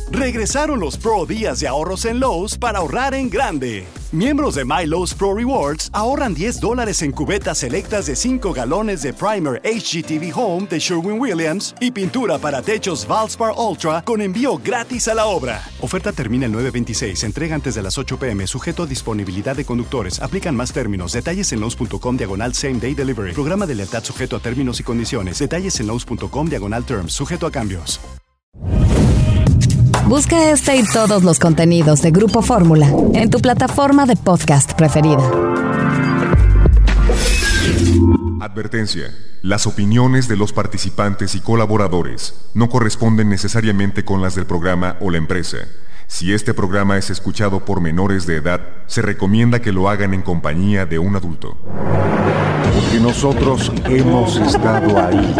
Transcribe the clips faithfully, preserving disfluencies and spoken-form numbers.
Regresaron los Pro Días de ahorros en Lowe's para ahorrar en grande. Miembros de My Lowe's Pro Rewards ahorran diez dólares en cubetas selectas de cinco galones de Primer H G T V Home de Sherwin-Williams y pintura para techos Valspar Ultra con envío gratis a la obra. Oferta termina el nueve veintiséis. Entrega antes de las ocho pm. Sujeto a disponibilidad de conductores. Aplican más términos. Detalles en Lowe's.com diagonal Same Day Delivery. Programa de lealtad sujeto a términos y condiciones. Detalles en Lowe's.com diagonal Terms. Sujeto a cambios. Busca este y todos los contenidos de Grupo Fórmula en tu plataforma de podcast preferida. Advertencia. Las opiniones de los participantes y colaboradores no corresponden necesariamente con las del programa o la empresa. Si este programa es escuchado por menores de edad, se recomienda que lo hagan en compañía de un adulto. Porque nosotros hemos estado ahí.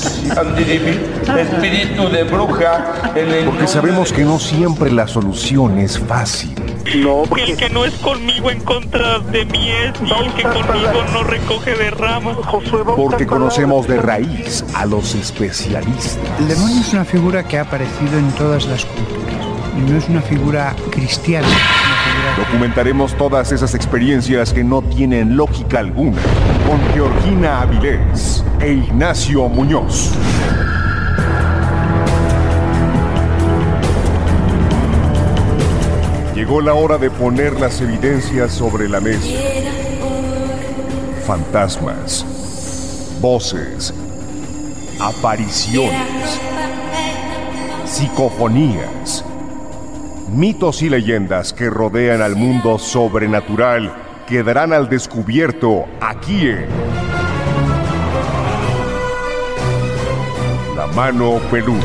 Espíritu de bruja. Porque sabemos que no siempre la solución es fácil. No, porque el que no es conmigo en contra de mí es, y el que conmigo no recoge de ramas. Porque conocemos de raíz a los especialistas. El demonio es una figura que ha aparecido en todas las culturas. Y no es una figura cristiana. Es una figura... Documentaremos todas esas experiencias que no tienen lógica alguna con Georgina Avilés e Ignacio Muñoz. Llegó la hora de poner las evidencias sobre la mesa. Fantasmas, voces, apariciones, psicofonías, mitos y leyendas que rodean al mundo sobrenatural quedarán al descubierto aquí en La Mano Peluda.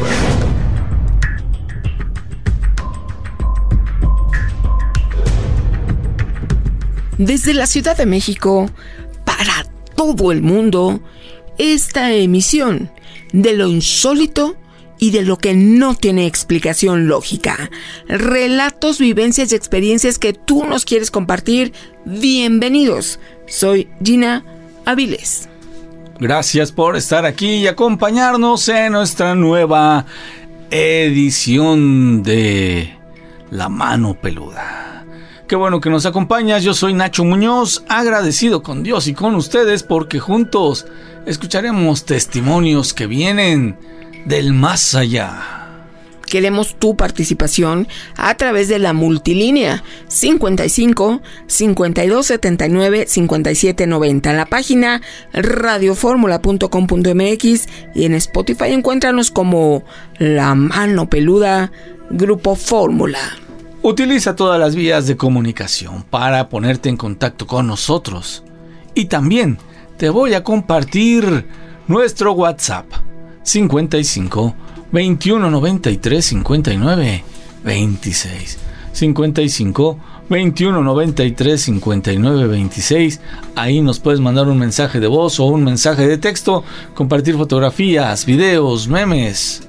Desde la Ciudad de México, para todo el mundo, esta emisión de lo insólito y de lo que no tiene explicación lógica. Relatos, vivencias y experiencias que tú nos quieres compartir. Bienvenidos. Soy Gina Avilés. Gracias por estar aquí y acompañarnos en nuestra nueva edición de La Mano Peluda. Qué bueno que nos acompañas. Yo soy Nacho Muñoz, agradecido con Dios y con ustedes porque juntos escucharemos testimonios que vienen del más allá. Queremos tu participación a través de la multilínea cincuenta y cinco, cincuenta y dos setenta y nueve, cincuenta y siete noventa, la página radioformula punto com punto m x y en Spotify encuéntranos como La Mano Peluda Grupo Fórmula. Utiliza todas las vías de comunicación para ponerte en contacto con nosotros. Y también te voy a compartir nuestro WhatsApp cincuenta y cinco, veintiuno noventa y tres, cincuenta y nueve, veintiséis. cincuenta y cinco, veintiuno noventa y tres, cincuenta y nueve, veintiséis. Ahí nos puedes mandar un mensaje de voz o un mensaje de texto, compartir fotografías, videos, memes,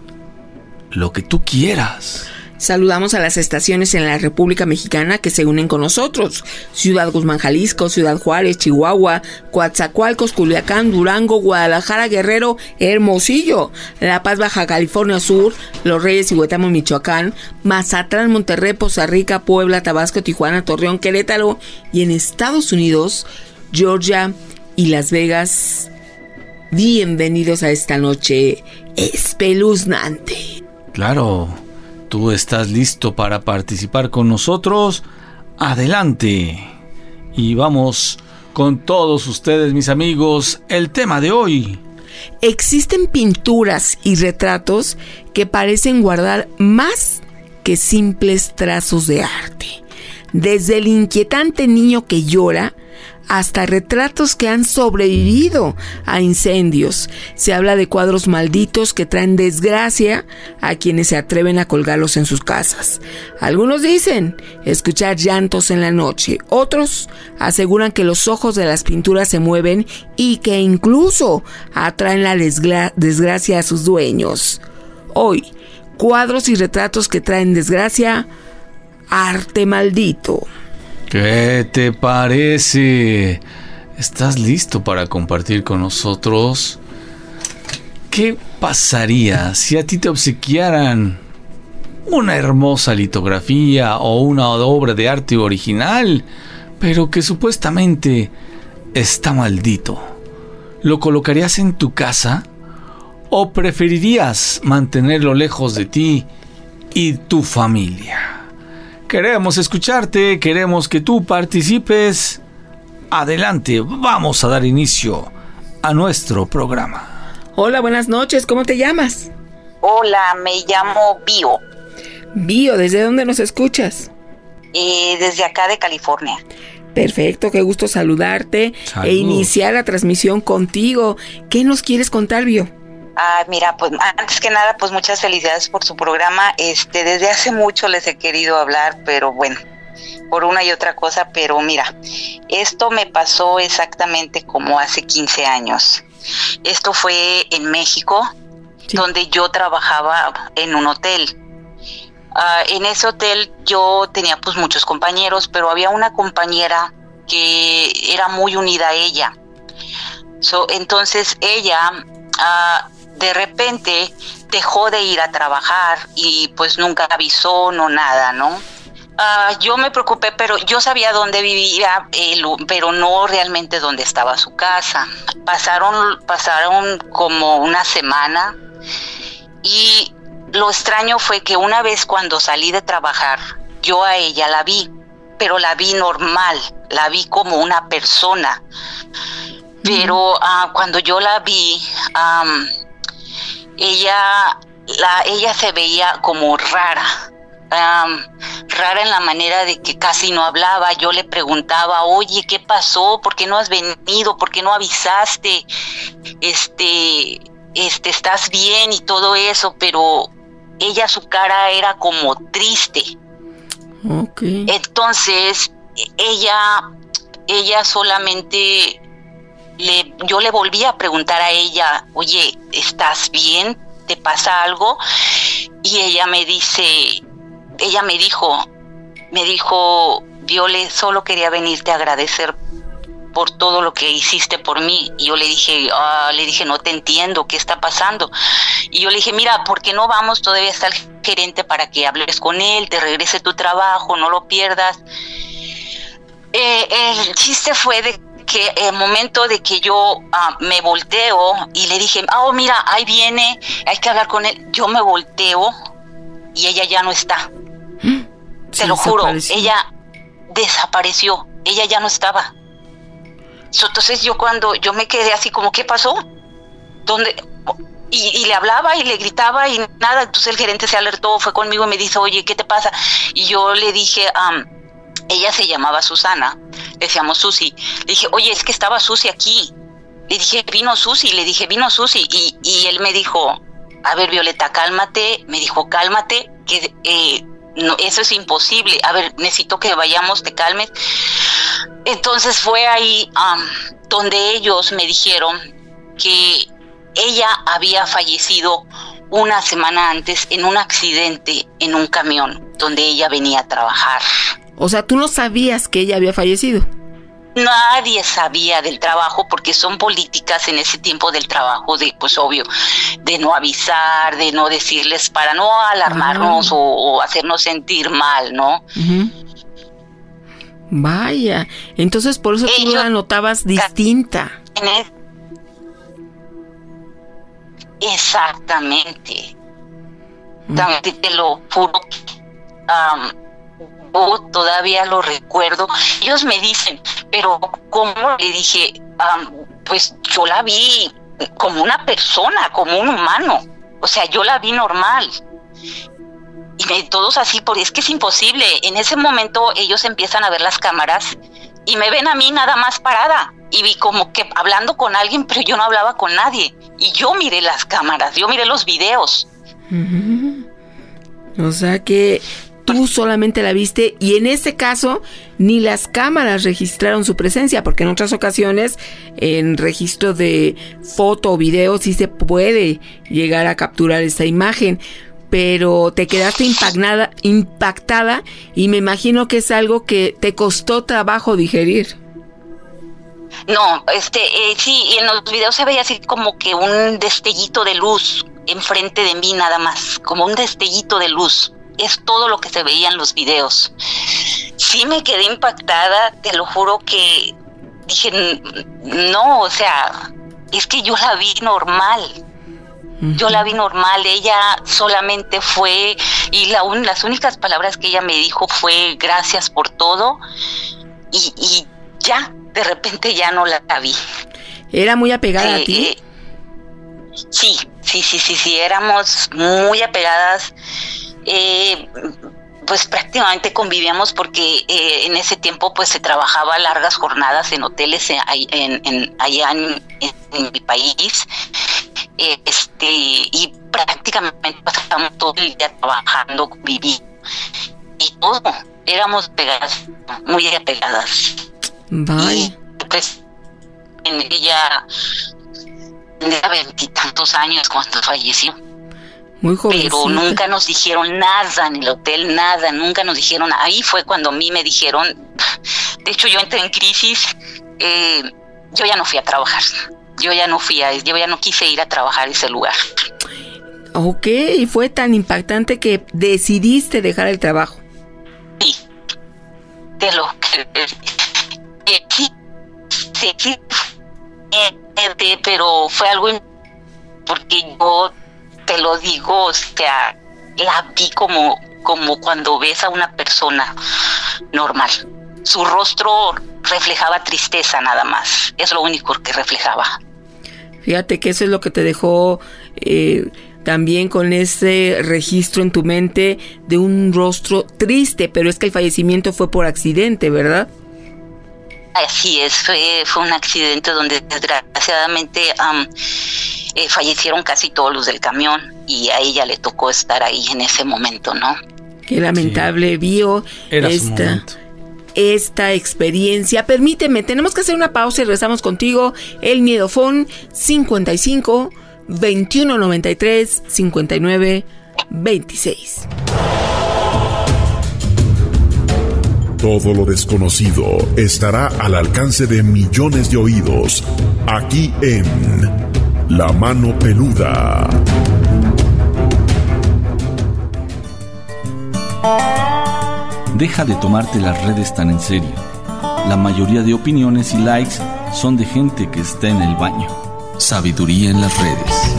lo que tú quieras. Saludamos a las estaciones en la República Mexicana que se unen con nosotros. Ciudad Guzmán, Jalisco, Ciudad Juárez, Chihuahua, Coatzacoalcos, Culiacán, Durango, Guadalajara, Guerrero, Hermosillo, La Paz, Baja California Sur, Los Reyes y Huetamo, Michoacán, Mazatlán, Monterrey, Poza Rica, Puebla, Tabasco, Tijuana, Torreón, Querétaro y en Estados Unidos, Georgia y Las Vegas. Bienvenidos a esta noche espeluznante. Claro. ¿Tú estás listo para participar con nosotros? Adelante. Y vamos con todos ustedes, mis amigos, el tema de hoy. Existen pinturas y retratos que parecen guardar más que simples trazos de arte. Desde el inquietante niño que llora hasta retratos que han sobrevivido a incendios. Se habla de cuadros malditos que traen desgracia a quienes se atreven a colgarlos en sus casas. Algunos dicen escuchar llantos en la noche. Otros aseguran que los ojos de las pinturas se mueven y que incluso atraen la desgra- desgracia a sus dueños. Hoy, cuadros y retratos que traen desgracia, arte maldito. ¿Qué te parece? ¿Estás listo para compartir con nosotros? ¿Qué pasaría si a ti te obsequiaran una hermosa litografía o una obra de arte original, pero que supuestamente está maldito. ¿Lo colocarías en tu casa o preferirías mantenerlo lejos de ti y tu familia? Queremos escucharte, queremos que tú participes. Adelante, vamos a dar inicio a nuestro programa. Hola, buenas noches, ¿cómo te llamas? Hola, me llamo Bio. Bio, ¿desde dónde nos escuchas? Eh, desde acá de California. Perfecto, qué gusto saludarte. Salud. E iniciar la transmisión contigo. ¿Qué nos quieres contar, Bio? Ah, mira, pues antes que nada, pues muchas felicidades por su programa. Este, desde hace mucho les he querido hablar, pero bueno, por una y otra cosa, pero mira, esto me pasó exactamente como hace quince años. Esto fue en México, sí, donde yo trabajaba en un hotel. Uh, en ese hotel yo tenía pues muchos compañeros, pero había una compañera que era muy unida a ella. So, entonces ella uh, de repente dejó de ir a trabajar y pues nunca avisó, no nada, ¿no? Uh, yo me preocupé, pero yo sabía dónde vivía, eh, pero no realmente dónde estaba su casa. Pasaron, pasaron como una semana y lo extraño fue que una vez cuando salí de trabajar, yo a ella la vi, pero la vi normal, la vi como una persona. Pero uh, cuando yo la vi, um, ella, la, ella se veía como rara, um, rara en la manera de que casi no hablaba. Yo le preguntaba, oye, ¿qué pasó? ¿Por qué no has venido? ¿Por qué no avisaste? Este, este, ¿estás bien? Y todo eso, pero ella, su cara era como triste. Okay. Entonces, ella, ella solamente, le, yo le volví a preguntar a ella, oye, ¿estás bien? ¿Te pasa algo? Y ella me dice, ella me dijo, me dijo, Viole, solo quería venirte a agradecer por todo lo que hiciste por mí. Y yo le dije, uh, le dije, no te entiendo, ¿qué está pasando? Y yo le dije, mira, ¿por qué no vamos? Todavía está el gerente para que hables con él, te regrese tu trabajo, no lo pierdas. Eh, el chiste fue de que el momento de que yo uh, me volteo y le dije, oh, mira, ahí viene, hay que hablar con él. Yo me volteo y ella ya no está. ¿Mm? Te lo juro, ella desapareció, ella ya no estaba. Entonces yo cuando yo me quedé así como, ¿qué pasó? ¿Dónde? Y, y le hablaba y le gritaba y nada. Entonces el gerente se alertó, fue conmigo y me dice, oye, ¿qué te pasa? Y yo le dije, um, ella se llamaba Susana, le decíamos Susi. Le dije, oye, es que estaba Susi aquí. Le dije, vino Susi, le dije, vino Susi. Y, y él me dijo, a ver, Violeta, cálmate. Me dijo, cálmate, que eh, no, eso es imposible. A ver, necesito que vayamos, te calmes. Entonces fue ahí um, donde ellos me dijeron que ella había fallecido una semana antes en un accidente en un camión donde ella venía a trabajar. O sea, ¿tú no sabías que ella había fallecido? Nadie sabía del trabajo porque son políticas en ese tiempo del trabajo, de pues obvio, de no avisar, de no decirles para no alarmarnos, uh-huh, o, o hacernos sentir mal, ¿no? Uh-huh. Vaya, entonces por eso tú la notabas distinta. Exactamente. Mm. También te lo juro, um, yo todavía lo recuerdo. Ellos me dicen, pero ¿cómo? Le dije, um, pues yo la vi como una persona, como un humano. O sea, yo la vi normal. Y me, todos así, porque es que es imposible. En ese momento ellos empiezan a ver las cámaras y me ven a mí nada más parada. Y vi como que hablando con alguien, pero yo no hablaba con nadie. Y yo miré las cámaras, yo miré los videos. Uh-huh. O sea que tú solamente la viste y en este caso ni las cámaras registraron su presencia, porque en otras ocasiones en registro de foto o video sí se puede llegar a capturar esta imagen. Pero te quedaste impactada, impactada y me imagino que es algo que te costó trabajo digerir. No, este, eh, sí, en los videos se veía así como que un destellito de luz enfrente de mí nada más, como un destellito de luz. es todo lo que se veía en los videos. Sí me quedé impactada, te lo juro que dije, no, o sea, es que yo la vi normal. Yo la vi normal, ella solamente fue, y la un, las únicas palabras que ella me dijo fue gracias por todo, y, y ya, de repente ya no la, la vi. ¿Era muy apegada eh, a ti? Eh, sí, sí, sí, sí, sí, éramos muy apegadas, eh, pues prácticamente convivíamos porque eh, en ese tiempo pues se trabajaba largas jornadas en hoteles en, en, en, allá en, en, en mi país. Este, y prácticamente pasábamos todo el día trabajando, viviendo y todo, éramos pegadas, muy apegadas. Bye. Y pues en ella tenía veintitantos años cuando falleció. Muy jovencita. Pero nunca nos dijeron nada en el hotel, nada, nunca nos dijeron. Ahí fue cuando a mí me dijeron, de hecho yo entré en crisis, eh, yo ya no fui a trabajar. Yo ya no fui a, yo ya no quise ir a trabajar a ese lugar. Ok, y fue tan impactante que decidiste dejar el trabajo. Sí, de lo que eh, sí, sí, sí eh, eh, pero fue algo porque yo te lo digo, o sea, la vi como, como cuando ves a una persona normal. Su rostro reflejaba tristeza nada más, es lo único que reflejaba. Fíjate que eso es lo que te dejó eh, también con ese registro en tu mente de un rostro triste, pero es que el fallecimiento fue por accidente, ¿verdad? Así es, fue, fue un accidente donde desgraciadamente um, eh, fallecieron casi todos los del camión y a ella le tocó estar ahí en ese momento, ¿no? Qué lamentable, sí. Vio Era esta... su momento. esta experiencia. Permíteme, tenemos que hacer una pausa y regresamos contigo. El Miedofón cincuenta y cinco, veintiuno noventa y tres, cincuenta y nueve, veintiséis. Todo lo desconocido estará al alcance de millones de oídos, aquí en La Mano Peluda. Deja de tomarte las redes tan en serio. La mayoría de opiniones y likes son de gente que está en el baño. Sabiduría en las redes.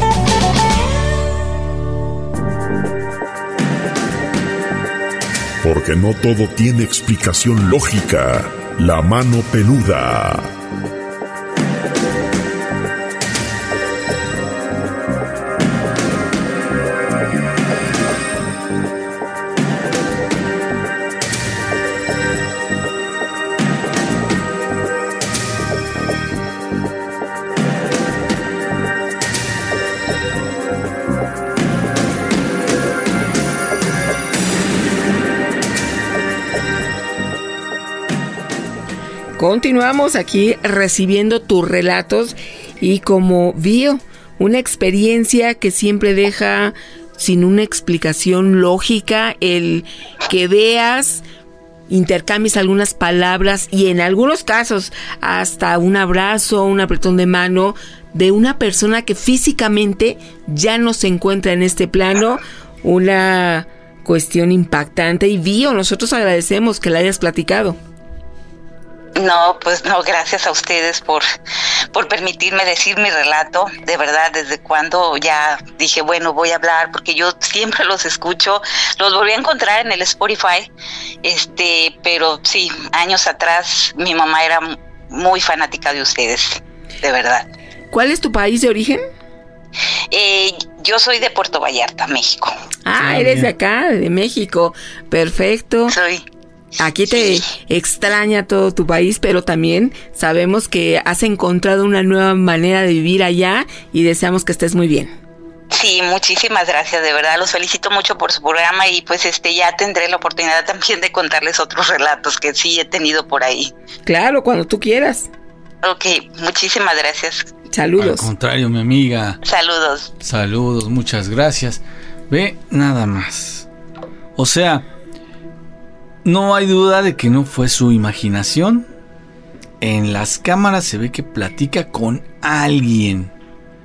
Porque no todo tiene explicación lógica. La Mano Peluda. Continuamos aquí recibiendo tus relatos y como Vio, una experiencia que siempre deja sin una explicación lógica el que veas, intercambies algunas palabras y en algunos casos hasta un abrazo, un apretón de mano de una persona que físicamente ya no se encuentra en este plano. Una cuestión impactante y Vio, nosotros agradecemos que la hayas platicado. No, pues no, gracias a ustedes por, por permitirme decir mi relato. De verdad, desde cuando ya dije, bueno, voy a hablar, porque yo siempre los escucho, los volví a encontrar en el Spotify, este, pero sí, años atrás mi mamá era muy fanática de ustedes, de verdad. ¿Cuál es tu país de origen? Eh, yo soy de Puerto Vallarta, México. Ah, sí, eres de acá, de México. Perfecto. Soy. Aquí te sí. extraña todo tu país, pero también sabemos que has encontrado una nueva manera de vivir allá y deseamos que estés muy bien. Sí, muchísimas gracias, de verdad, los felicito mucho por su programa y pues este ya tendré la oportunidad también de contarles otros relatos que sí he tenido por ahí. Claro, cuando tú quieras. Ok, muchísimas gracias. Saludos. Al contrario, mi amiga. Saludos. Saludos, muchas gracias. Ve, nada más. O sea, no hay duda de que no fue su imaginación. En las cámaras se ve que platica con alguien.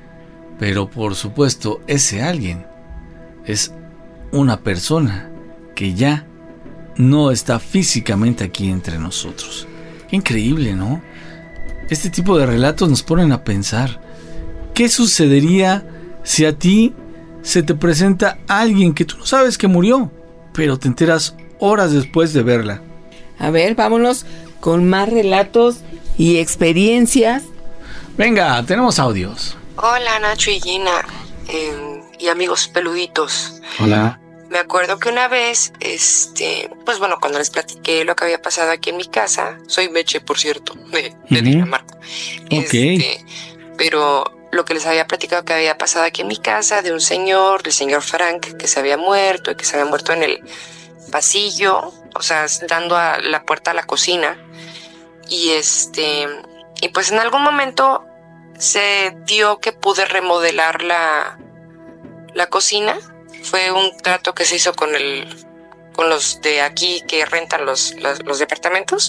Pero por supuesto, ese alguien es una persona que ya no está físicamente aquí entre nosotros. Qué increíble, ¿no? Este tipo de relatos nos ponen a pensar, ¿qué sucedería si a ti se te presenta alguien que tú no sabes que murió, pero te enteras horas después de verla? A ver, vámonos con más relatos y experiencias. Venga, tenemos audios. Hola, Nacho y Gina, eh, y amigos peluditos. Hola. Me acuerdo que una vez, este, pues bueno, cuando les platiqué lo que había pasado aquí en mi casa, soy Meche, por cierto, de, de uh-huh. Dinamarca. Ok. Este, pero lo que les había platicado que había pasado aquí en mi casa, de un señor, el señor Frank, que se había muerto y que se había muerto en el pasillo, o sea, dando a la puerta a la cocina. Y este, y pues en algún momento se dio que pude remodelar la, la cocina. Fue un trato que se hizo con el, con los de aquí que rentan los, los, los departamentos.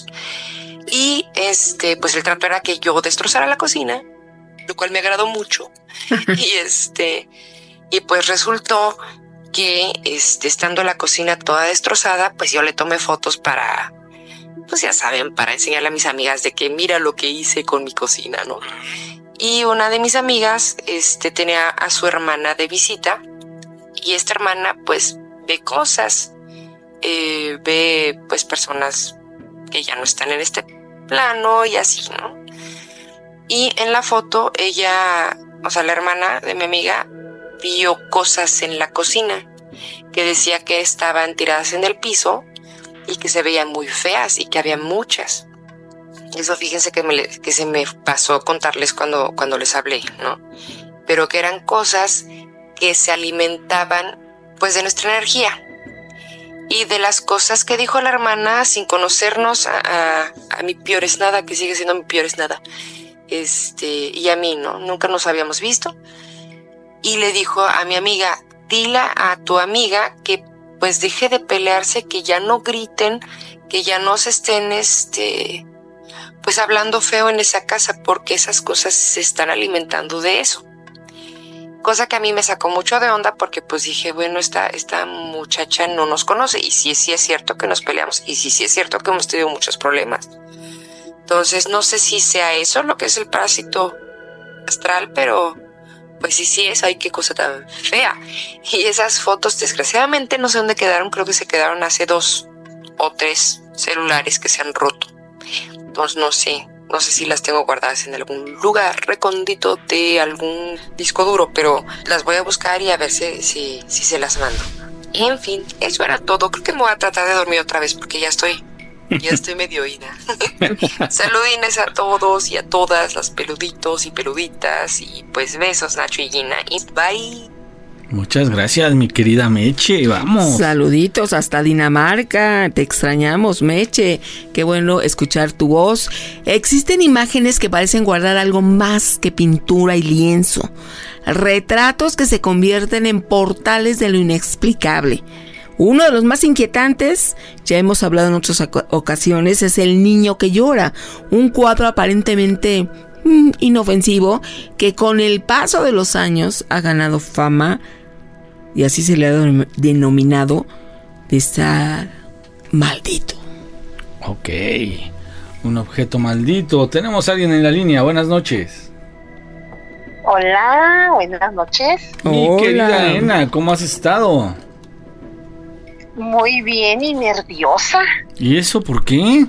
Y este, pues el trato era que yo destrozara la cocina, lo cual me agradó mucho. y este, y pues resultó que este, estando la cocina toda destrozada, pues yo le tomé fotos para, pues ya saben, para enseñarle a mis amigas de que mira lo que hice con mi cocina, ¿no? Y una de mis amigas, este, tenía a su hermana de visita. Y esta hermana pues ve cosas, eh, ve pues personas que ya no están en este plano y así, ¿no? Y en la foto ella, o sea, la hermana de mi amiga vio cosas en la cocina que decía que estaban tiradas en el piso y que se veían muy feas y que había muchas. Eso fíjense que, me, que se me pasó contarles cuando, cuando les hablé, ¿no? Pero que eran cosas que se alimentaban pues de nuestra energía. Y de las cosas que dijo la hermana, sin conocernos, a, a, a mi peor es nada, que sigue siendo mi peor es nada, este, y a mí, ¿no? Nunca nos habíamos visto. Y le dijo a mi amiga, dile a tu amiga que pues deje de pelearse, que ya no griten, que ya no se estén, este, pues hablando feo en esa casa, porque esas cosas se están alimentando de eso. Cosa que a mí me sacó mucho de onda porque pues dije, bueno, esta, esta muchacha no nos conoce y sí, sí es cierto que nos peleamos y sí, sí es cierto que hemos tenido muchos problemas. Entonces no sé si sea eso lo que es el parásito astral, pero pues sí, sí es, ay, qué cosa tan fea. Y esas fotos desgraciadamente no sé dónde quedaron, creo que se quedaron hace dos o tres celulares que se han roto. Entonces no sé. No sé si las tengo guardadas en algún lugar recóndito de algún disco duro, pero las voy a buscar y a ver si, si, si se las mando. En fin, eso era todo. Creo que me voy a tratar de dormir otra vez porque ya estoy, ya estoy medio oída. Saludines a todos y a todas las peluditos y peluditas y pues besos, Nacho y Gina. Y bye. Muchas gracias, mi querida Meche, vamos. Saluditos hasta Dinamarca, te extrañamos, Meche. Qué bueno escuchar tu voz. Existen imágenes que parecen guardar algo más que pintura y lienzo. Retratos que se convierten en portales de lo inexplicable. Uno de los más inquietantes, ya hemos hablado en otras ocasiones, es El niño que llora. Un cuadro aparentemente mmm, inofensivo que con el paso de los años ha ganado fama y así se le ha denominado de estar maldito. Ok, un objeto maldito. Tenemos a alguien en la línea, buenas noches. Hola, buenas noches. Mi Hola. Querida Ena, ¿cómo has estado? Muy bien y nerviosa. ¿Y eso por qué?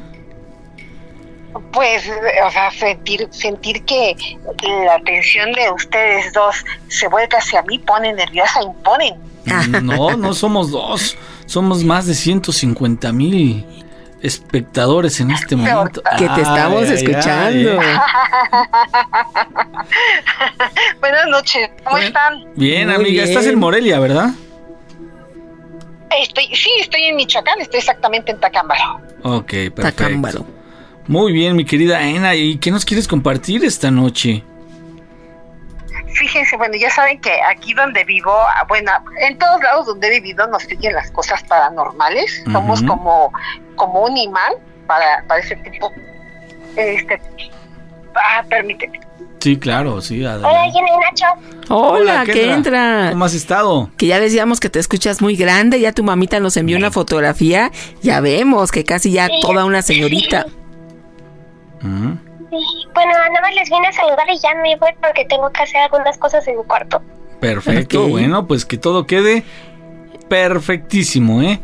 Pues, o sea, sentir, sentir que la atención de ustedes dos se vuelca hacia mí pone nerviosa, imponen. No, no somos dos, somos más de ciento cincuenta mil espectadores en este momento. Que te estamos ay, escuchando. Ay, ay. Buenas noches, ¿cómo bien, están? Bien, Muy amiga, bien. Estás en Morelia, ¿verdad? Estoy, sí, estoy en Michoacán, estoy exactamente en Tacámbaro. Ok, perfecto. Tacámbaro. Muy bien, mi querida Ena, ¿y qué nos quieres compartir esta noche? Fíjense, bueno, ya saben que aquí donde vivo, bueno, en todos lados donde he vivido nos siguen las cosas paranormales. Uh-huh. Somos como, como un imán para, para ese tipo. Este, Ah, permíteme. Sí, claro, sí. Adelante. Hola, ¿quién es Nacho? Hola, Hola, ¿qué Kendra. entra? ¿Cómo has estado? Que ya decíamos que te escuchas muy grande, ya tu mamita nos envió una fotografía, ya vemos que casi ya toda una señorita. ¿Mm? Bueno, nada más les vine a saludar y ya me voy porque tengo que hacer algunas cosas en mi cuarto. Perfecto, Ok. bueno, pues que todo quede perfectísimo, ¿eh?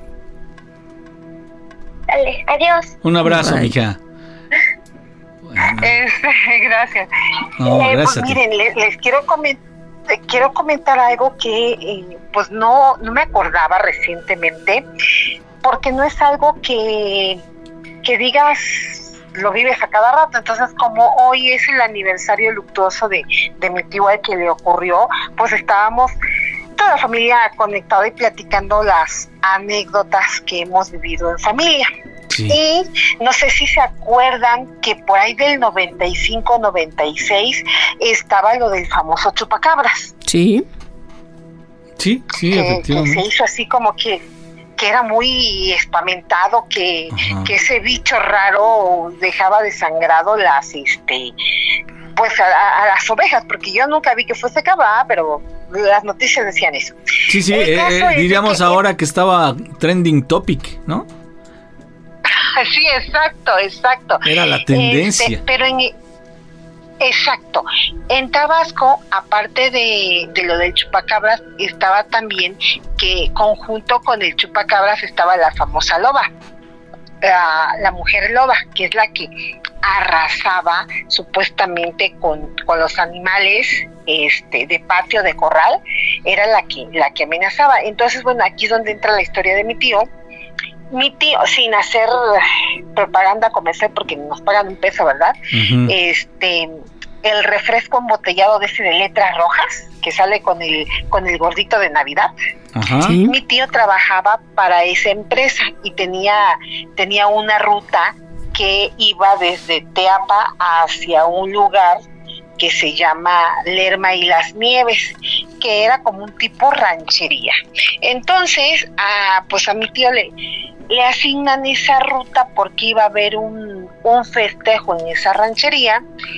Dale, adiós. Un abrazo, Bye. mija. Este, gracias. No, Eh, gracias pues a ti. miren, les, les quiero comentar. Quiero comentar algo que eh, pues no, no me acordaba recientemente, porque no es algo que, que digas lo vives a cada rato. Entonces, como hoy es el aniversario luctuoso de, de mi tío al que le ocurrió, pues estábamos toda la familia conectada y platicando las anécdotas que hemos vivido en familia. Sí. Y no sé si se acuerdan que por ahí del noventa y cinco noventa y seis estaba lo del famoso chupacabras. Sí. Sí, sí, que, que efectivamente. se hizo así como que, que era muy espamentado, que, que ese bicho raro dejaba desangrado las, este, pues a, a, a las ovejas, porque yo nunca vi que fuese cabra, pero las noticias decían eso. Sí, sí, El eh, caso eh, es de diríamos que- ahora que estaba trending topic, ¿no? Sí, exacto, exacto. Era la tendencia. Este, pero en exacto. En Tabasco, aparte de, de lo del chupacabras, estaba también que conjunto con el chupacabras estaba la famosa loba, la, la mujer loba, que es la que arrasaba supuestamente con, con los animales este de patio, de corral, era la que la que amenazaba. Entonces, bueno, aquí es donde entra la historia de mi tío. Mi tío, sin hacer propaganda comercial porque nos pagan un peso, ¿verdad? Ujú. Este, el refresco embotellado de ese de letras rojas que sale con el con el gordito de Navidad. Ajá. Sí. Mi tío trabajaba para esa empresa y tenía tenía una ruta que iba desde Teapa hacia un lugar que se llama Lerma y las Nieves, que era como un tipo ranchería. Entonces, a, pues a mi tío le, le asignan esa ruta porque iba a haber un, un festejo en esa ranchería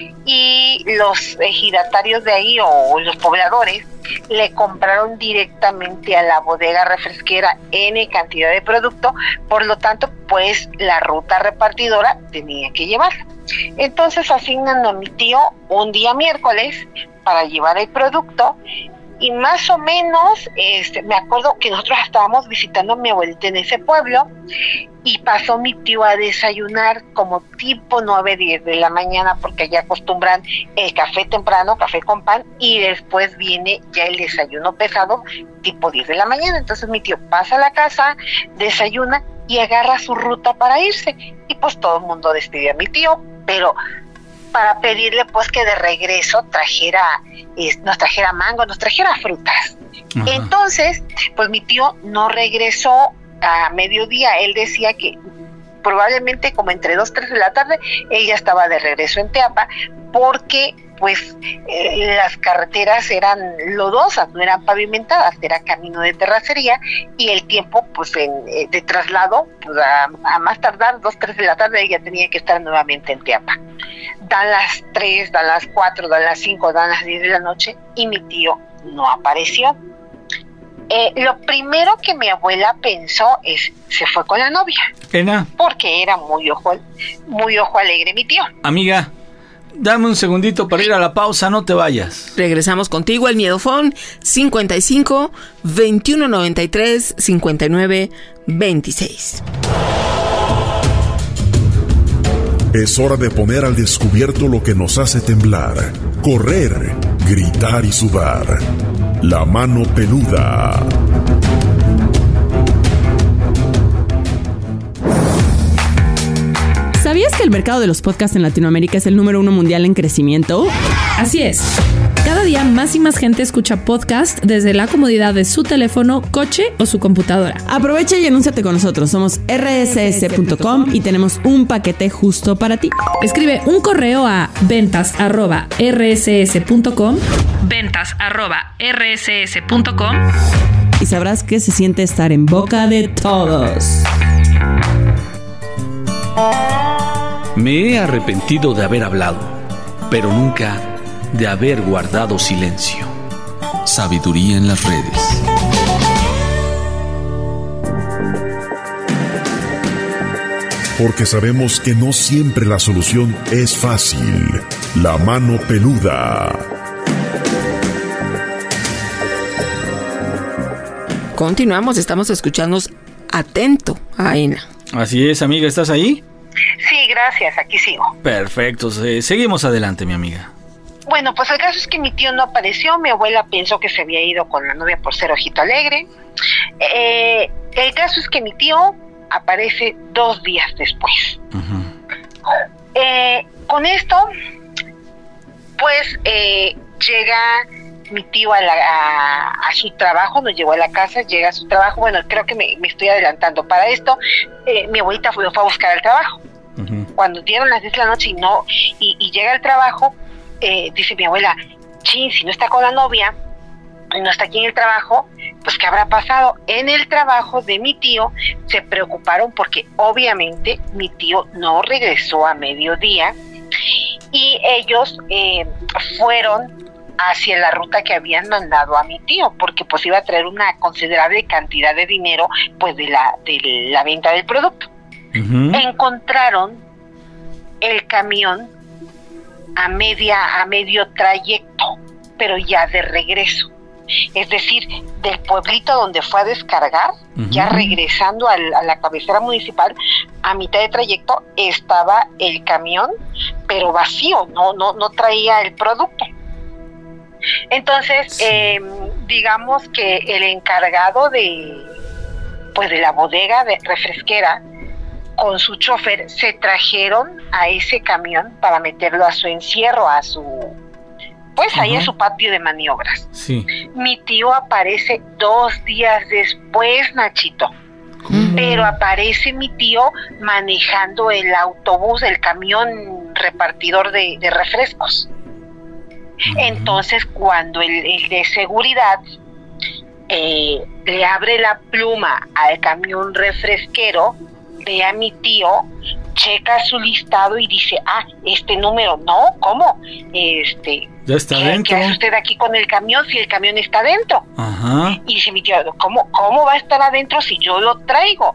y los ejidatarios de ahí o los pobladores le compraron directamente a la bodega refresquera N cantidad de producto, por lo tanto, pues la ruta repartidora tenía que llevarla. Entonces asignan a mi tío un día miércoles para llevar el producto y más o menos, este, me acuerdo que nosotros estábamos visitando a mi abuelita en ese pueblo y pasó mi tío a desayunar como tipo nueve, diez de la mañana porque allá acostumbran el café temprano, café con pan y después viene ya el desayuno pesado tipo diez de la mañana. Entonces mi tío pasa a la casa, desayuna y agarra su ruta para irse y pues todo el mundo despide a mi tío, pero para pedirle pues que de regreso trajera, eh, nos trajera mango, nos trajera frutas. Ajá. Entonces, pues mi tío no regresó a mediodía, él decía que probablemente como entre dos, tres de la tarde, él ya estaba de regreso en Teapa, porque pues eh, las carreteras eran lodosas, no eran pavimentadas, era camino de terracería y el tiempo pues en, eh, de traslado, pues a, a más tardar dos, tres de la tarde ella tenía que estar nuevamente en Teapa. Dan las tres, dan las cuatro, dan las cinco, dan las diez de la noche y mi tío no apareció. Eh, lo primero que mi abuela pensó es, se fue con la novia, Ena, porque era muy ojo, muy ojo alegre mi tío. amiga, dame un segundito para ir a la pausa, no te vayas. Regresamos contigo al Miedofón cincuenta y cinco, veintiuno noventa y tres, cincuenta y nueve, veintiséis. Es hora de poner al descubierto lo que nos hace temblar, correr, gritar y sudar. La mano peluda. ¿Sabías que el mercado de los podcasts en Latinoamérica es el número uno mundial en crecimiento? Así es. Cada día más y más gente escucha podcast desde la comodidad de su teléfono, coche o su computadora. Aprovecha y anúnciate con nosotros. Somos erre ese ese punto com y tenemos un paquete justo para ti. Escribe un correo a ventas arroba erre ese ese punto com, ventas arroba erre ese ese punto com y sabrás que se siente estar en boca de todos. Me he arrepentido de haber hablado. pero nunca de haber guardado silencio. Sabiduría en las redes. Porque sabemos que no siempre la solución es fácil. La mano peluda. Continuamos, estamos escuchando atento a Aina. Así es, amiga, ¿estás ahí? Sí, gracias, aquí sigo. Perfecto, eh, seguimos adelante, mi amiga. Bueno, pues el caso es que mi tío no apareció, mi abuela pensó que se había ido con la novia por ser ojito alegre. Eh, el caso es que mi tío aparece dos días después. Uh-huh. Eh, con esto, pues eh, llega mi tío a, la, a, a su trabajo, nos llevó a la casa, llega a su trabajo. Bueno, creo que me, me estoy adelantando. Para esto, eh, mi abuelita fue, fue a buscar el trabajo. Uh-huh. Cuando dieron las diez de la noche y no y, y llega al trabajo, eh, dice mi abuela, chin, si no está con la novia, no está aquí en el trabajo, pues ¿qué habrá pasado? En el trabajo de mi tío se preocuparon porque obviamente mi tío no regresó a mediodía y ellos eh, fueron hacia la ruta que habían mandado a mi tío, porque pues iba a traer una considerable cantidad de dinero pues de la, de la venta del producto. Uh-huh. Encontraron el camión a media, a medio trayecto, pero ya de regreso. Es decir, del pueblito donde fue a descargar, uh-huh. ya regresando al, a la cabecera municipal, a mitad de trayecto estaba el camión, pero vacío, no, no, no traía el producto. Entonces, sí. eh, digamos que el encargado de, pues de la bodega de refresquera, con su chofer, se trajeron a ese camión para meterlo a su encierro, a su, pues uh-huh. ahí en su patio de maniobras. Sí. Mi tío aparece dos días después, Nachito. ¿Cómo? Pero aparece mi tío manejando el autobús, el camión repartidor de, de refrescos. Uh-huh. Entonces, cuando el, el de seguridad eh, le abre la pluma al camión refresquero, ve a mi tío, checa su listado y dice, ah, este número, no, ¿cómo? Este, ya está ¿qué, dentro. ¿Qué hace usted aquí con el camión si el camión está adentro? Ajá. Y dice mi tío, ¿cómo, cómo va a estar adentro si yo lo traigo?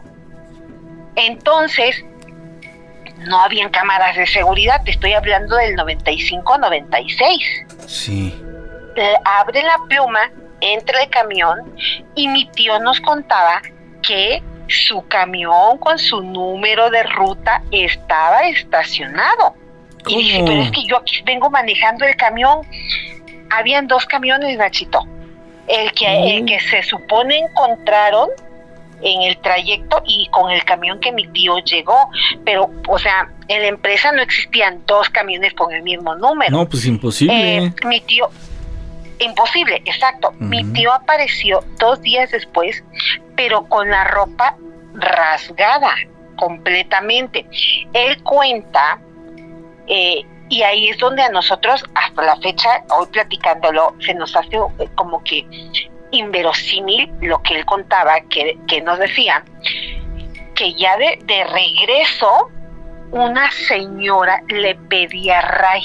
Entonces, no habían cámaras de seguridad, te estoy hablando del noventa y cinco noventa y seis. Sí. Le abre la pluma, entra el camión y mi tío nos contaba que su camión con su número de ruta estaba estacionado. ¿Cómo? Y dice, pero es que yo aquí vengo manejando el camión. Habían dos camiones, Nachito. El que, mm. el que se supone encontraron en el trayecto y con el camión que mi tío llegó. Pero, o sea, en la empresa no existían dos camiones con el mismo número. No, pues imposible. Eh, mi tío... Imposible, exacto. Uh-huh. Mi tío apareció dos días después, pero con la ropa rasgada completamente. Él cuenta, eh, y ahí es donde a nosotros, hasta la fecha, hoy platicándolo, se nos hace como que inverosímil lo que él contaba, que, que nos decía, que ya de, de regreso, una señora le pedía ray.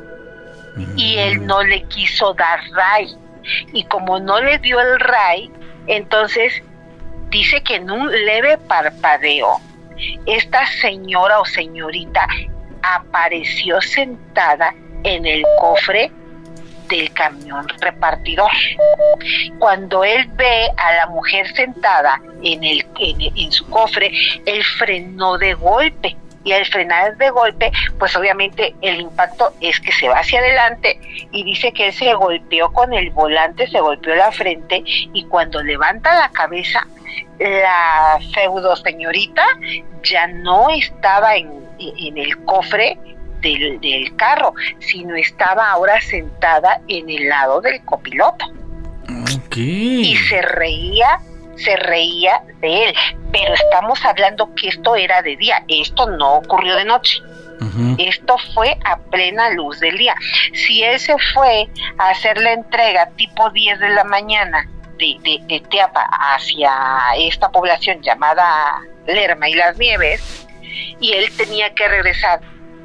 Y él no le quiso dar ray. Y como no le dio el ray, entonces dice que en un leve parpadeo, esta señora o señorita apareció sentada en el cofre del camión repartidor. Cuando él ve a la mujer sentada en, el, en, en su cofre, él frenó de golpe. Y al frenar de golpe, pues obviamente el impacto es que se va hacia adelante y dice que él se golpeó con el volante, se golpeó la frente y cuando levanta la cabeza, la pseudo señorita ya no estaba en, en el cofre del, del carro, sino estaba ahora sentada en el lado del copiloto. Okay. Y se reía se reía de él, pero estamos hablando que esto era de día, esto no ocurrió de noche. Uh-huh. Esto fue a plena luz del día. Si él se fue a hacer la entrega tipo diez de la mañana de, de, de Teapa hacia esta población llamada Lerma y Las Nieves, y él tenía que regresar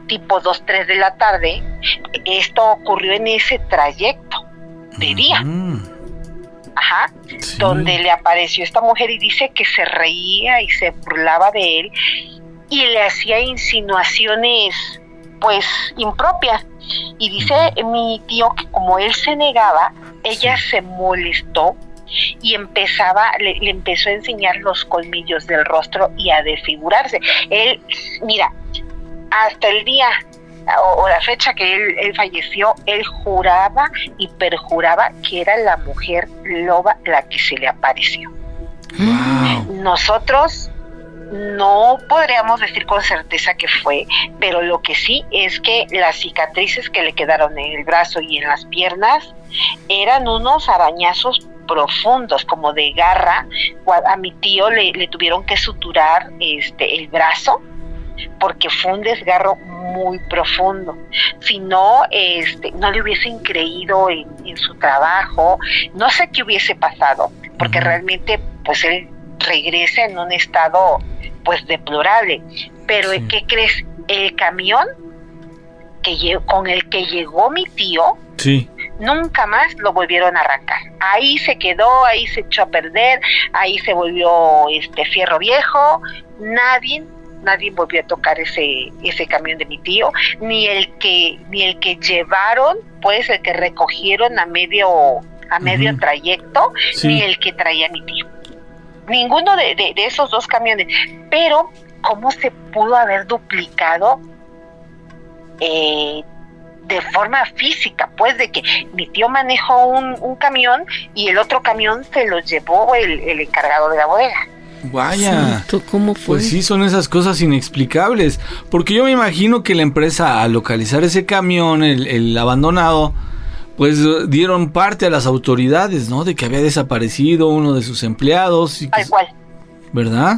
tipo dos, tres de la tarde. Esto ocurrió en ese trayecto de día. Mm. Ajá, Sí. donde le apareció esta mujer y dice que se reía y se burlaba de él y le hacía insinuaciones pues impropias. Y dice mi tío que como él se negaba, ella se molestó y empezaba, le, le empezó a enseñar los colmillos del rostro y a desfigurarse. Él, mira, hasta el día o, o la fecha que él, él falleció, él juraba y perjuraba que era la mujer loba la que se le apareció. Wow. Nosotros no podríamos decir con certeza que fue, pero lo que sí es que las cicatrices que le quedaron en el brazo y en las piernas eran unos arañazos profundos, como de garra. A mi tío le, le tuvieron que suturar este el brazo porque fue un desgarro muy profundo. Si no, este, no le hubiesen creído en, en su trabajo, no sé qué hubiese pasado, porque uh-huh. realmente, pues él regresa en un estado, pues deplorable. Pero sí. ¿qué crees? El camión que llegó, con el que llegó mi tío, sí. nunca más lo volvieron a arrancar. Ahí se quedó, ahí se echó a perder, ahí se volvió este fierro viejo. Nadie Nadie volvió a tocar ese ese camión de mi tío, ni el que ni el que llevaron, pues el que recogieron a medio a medio uh-huh. trayecto, sí. ni el que traía mi tío. Ninguno de, de, de esos dos camiones. Pero ¿cómo se pudo haber duplicado eh, de forma física? Pues de que mi tío manejó un, un camión y el otro camión se lo llevó el, el encargado de la bodega. Vaya, sí, ¿cómo fue? Pues sí, son esas cosas inexplicables, porque yo me imagino que la empresa, al localizar ese camión, el, el abandonado, pues dieron parte a las autoridades, ¿no? De que había desaparecido uno de sus empleados. Y Tal que, cual. ¿verdad?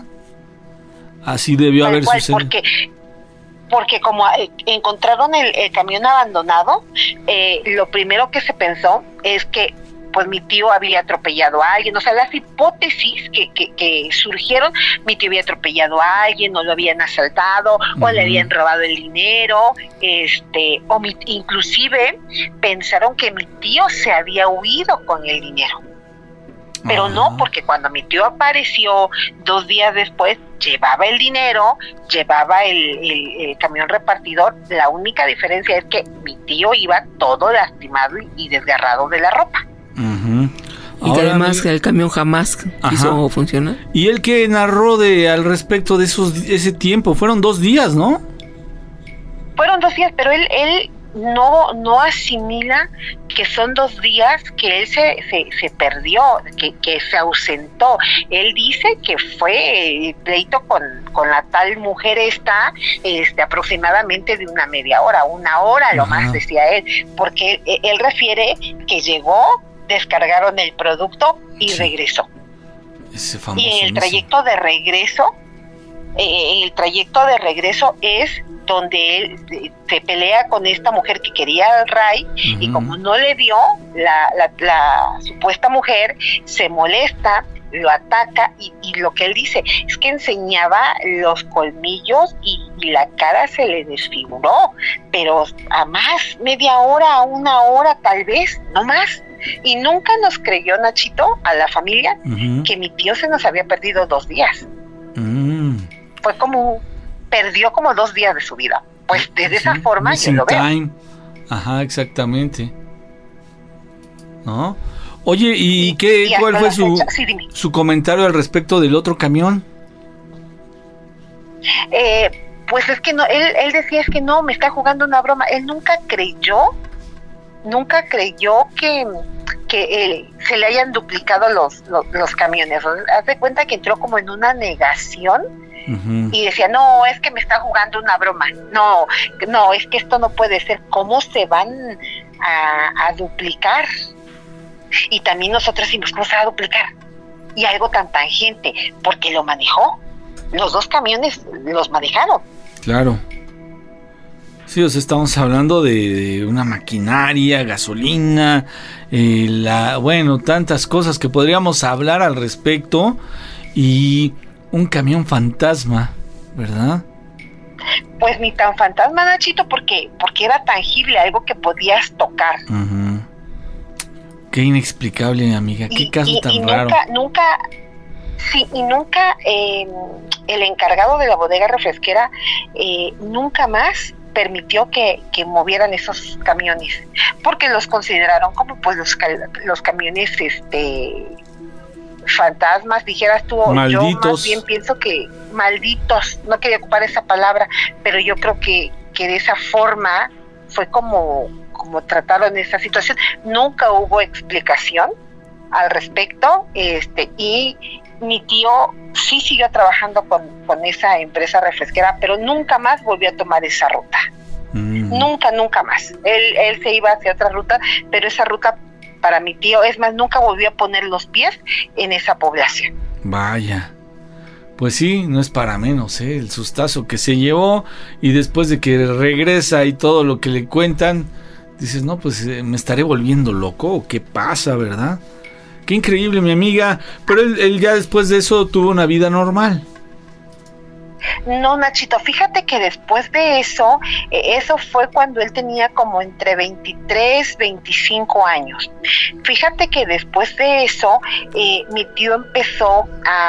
Así debió Tal haber cual, sucedido. Porque, porque como eh, encontraron el, el camión abandonado, eh, lo primero que se pensó es que pues mi tío había atropellado a alguien. O sea, las hipótesis que, que, que surgieron, mi tío había atropellado a alguien, o lo habían asaltado, uh-huh. o le habían robado el dinero, este, o mi, inclusive pensaron que mi tío se había huido con el dinero. Pero uh-huh. no, porque cuando mi tío apareció dos días después, llevaba el dinero, llevaba el, el, el camión repartidor. La única diferencia es que mi tío iba todo lastimado y, y desgarrado de la ropa. Uh-huh. Y que además que el camión jamás quiso funcionar. ¿Y él qué narró de al respecto de esos ese tiempo? Fueron dos días, ¿no? Fueron dos días, pero él él no no asimila que son dos días que él se se, se perdió, que, que se ausentó. Él dice que fue el pleito con, con la tal mujer esta, este, aproximadamente de una media hora, una hora lo Ajá. más, decía él, porque él, él refiere que llegó, descargaron el producto y sí. regresó. Ese famoso, y en el no trayecto sé. de regreso, eh, el trayecto de regreso es donde él eh, se pelea con esta mujer que quería al Ray, uh-huh. y como no le dio, la, la, la supuesta mujer se molesta, lo ataca, y, y lo que él dice es que enseñaba los colmillos y, y la cara se le desfiguró, pero a más, media hora, a una hora tal vez, no más. Y nunca nos creyó Nachito, a la familia, uh-huh. que mi tío se nos había perdido dos días. Uh-huh. Fue como, perdió como dos días de su vida. Pues de sí, esa forma yo lo veo. Time. Ajá, exactamente. ¿No? Oye, ¿y, ¿y qué, y cuál fue su, sí, su comentario al respecto del otro camión? Eh, pues es que no, él, él decía es que no, me está jugando una broma. Él nunca creyó, nunca creyó que, que él, se le hayan duplicado los, los, los camiones. Haz de cuenta que entró como en una negación. Uh-huh. Y decía, no, es que me está jugando una broma. No, no, es que esto no puede ser. ¿Cómo se van a, a duplicar? Y también nosotros decimos, ¿cómo se va a duplicar? Y algo tan tangente, porque lo manejó. Los dos camiones los manejaron. Claro. Sí, o sea, estamos hablando de, de una maquinaria, gasolina, eh, la, bueno, tantas cosas que podríamos hablar al respecto. Y un camión fantasma, ¿verdad? pues ni tan fantasma, Nachito, porque, porque era tangible, algo que podías tocar. Uh-huh. Qué inexplicable, amiga, qué y, caso y, tan y raro. Nunca, nunca, sí, y nunca eh, el encargado de la bodega refresquera eh, nunca más permitió que, que movieran esos camiones, porque los consideraron como pues los, los camiones este fantasmas, dijeras tú. Malditos. Yo más bien pienso que malditos, no quería ocupar esa palabra, pero yo creo que, que de esa forma fue como, como trataron esa situación. Nunca hubo explicación al respecto, este, y mi tío sí siguió trabajando con, con esa empresa refresquera, pero nunca más volvió a tomar esa ruta. Mm. Nunca, nunca más. Él, él se iba hacia otra ruta, pero esa ruta para mi tío, es más, nunca volvió a poner los pies en esa población. Vaya. Pues sí, no es para menos, ¿eh? El sustazo que se llevó, y después de que regresa y todo lo que le cuentan, dices, no, pues eh, me estaré volviendo loco, ¿qué pasa, verdad? Qué increíble, mi amiga. Pero él, él ya después de eso tuvo una vida normal. No, Nachito, fíjate que después de eso, eh, eso fue cuando él tenía como entre veintitrés, veinticinco años. Fíjate que después de eso, eh, mi tío empezó a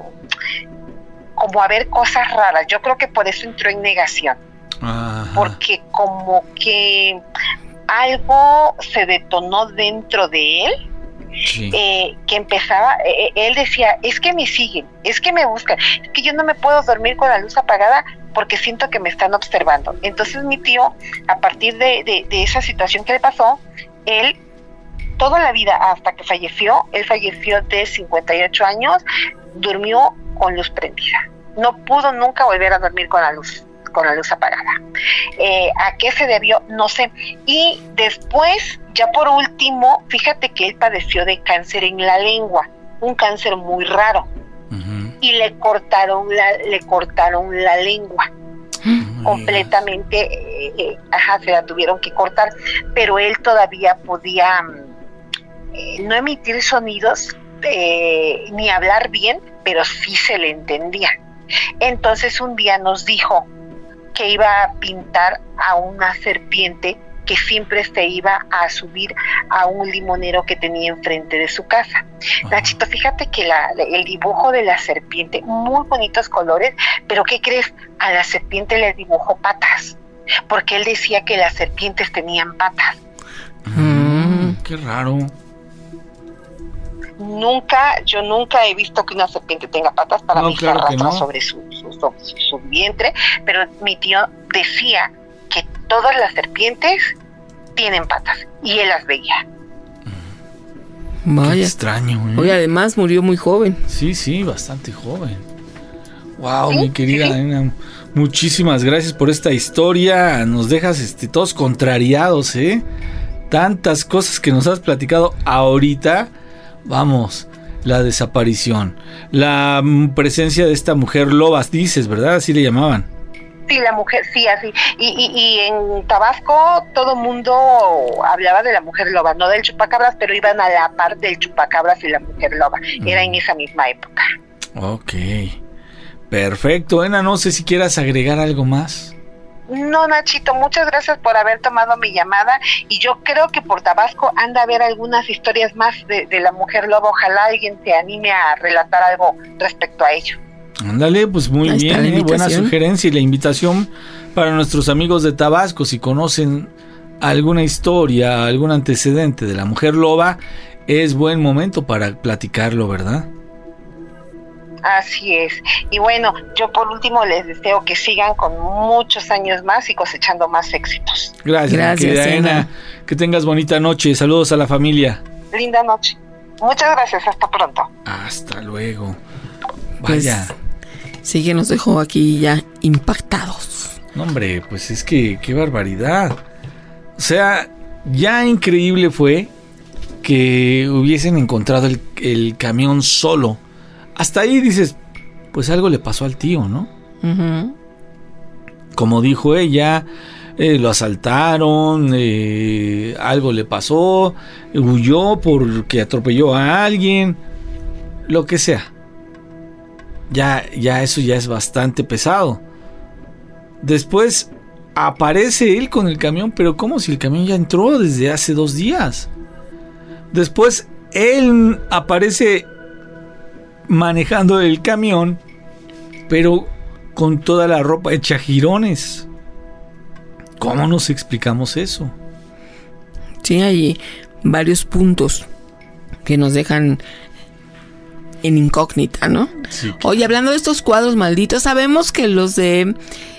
um, como a ver cosas raras. Yo creo que por eso entró en negación. Ajá. Porque como que algo se detonó dentro de él. Sí. Eh, que empezaba, eh, él decía, es que me siguen, es que me buscan, es que yo no me puedo dormir con la luz apagada porque siento que me están observando. Entonces mi tío, a partir de, de, de esa situación que le pasó, él toda la vida hasta que falleció, él falleció de cincuenta y ocho años, durmió con luz prendida, no pudo nunca volver a dormir con la luz con la luz apagada. Eh, ¿A qué se debió? No sé. Y después, ya por último, fíjate que él padeció de cáncer en la lengua, un cáncer muy raro. Uh-huh. Y le cortaron la, le cortaron la lengua. Uh-huh. Completamente, eh, eh, ajá, se la tuvieron que cortar, pero él todavía podía eh, no emitir sonidos, eh, ni hablar bien, pero sí se le entendía. Entonces un día nos dijo que iba a pintar a una serpiente que siempre se iba a subir a un limonero que tenía enfrente de su casa. Uh-huh. Nachito, fíjate que la, el dibujo de la serpiente, muy bonitos colores, pero ¿qué crees? A la serpiente le dibujó patas, porque él decía que las serpientes tenían patas. Mm, qué raro. Nunca, yo nunca he visto que una serpiente tenga patas, para no, mí claro se arrastra no. sobre su, su, su, su vientre, pero mi tío decía que todas las serpientes tienen patas, y él las veía. Vaya. Qué extraño, ¿eh? Hoy además murió muy joven. Sí, sí, bastante joven. Wow, ¿Sí? mi querida ¿Sí? Elena, muchísimas gracias por esta historia. Nos dejas este, todos contrariados, ¿eh? Tantas cosas que nos has platicado ahorita. Vamos, la desaparición, la presencia de esta mujer loba, dices, ¿verdad? Así le llamaban. Sí, la mujer, sí, así. Y, y, y en Tabasco todo mundo hablaba de la mujer loba, no del chupacabras, pero iban a la par del chupacabras y la mujer loba. Mm. Era en esa misma época. Ok, perfecto. Ena, no sé si quieras agregar algo más. No, Nachito, muchas gracias por haber tomado mi llamada, y yo creo que por Tabasco anda a haber algunas historias más de, de la mujer loba. Ojalá alguien te anime a relatar algo respecto a ello. Ándale, pues muy Ahí bien, eh, buena sugerencia, y la invitación para nuestros amigos de Tabasco, si conocen alguna historia, algún antecedente de la mujer loba, es buen momento para platicarlo, ¿verdad? Así es. Y bueno, yo por último les deseo que sigan con muchos años más y cosechando más éxitos. Gracias, Gracias, querida Ena. Que tengas bonita noche. Saludos a la familia. Linda noche. Muchas gracias. Hasta pronto. Hasta luego. Vaya. Pues, sí que nos dejó aquí ya impactados. No, hombre, pues es que qué barbaridad. O sea, ya increíble fue que hubiesen encontrado el, el camión solo. Hasta ahí dices, pues algo le pasó al tío, ¿no? Uh-huh. Como dijo ella, eh, lo asaltaron, eh, algo le pasó, huyó porque atropelló a alguien, lo que sea. Ya, ya eso ya es bastante pesado. Después aparece él con el camión, pero como si el camión ya entró desde hace dos días. Después él aparece manejando el camión, pero con toda la ropa hecha jirones. ¿Cómo nos explicamos eso? Sí, hay varios puntos que nos dejan en incógnita, ¿no? Sí, claro. Oye, hablando de estos cuadros malditos, sabemos que los de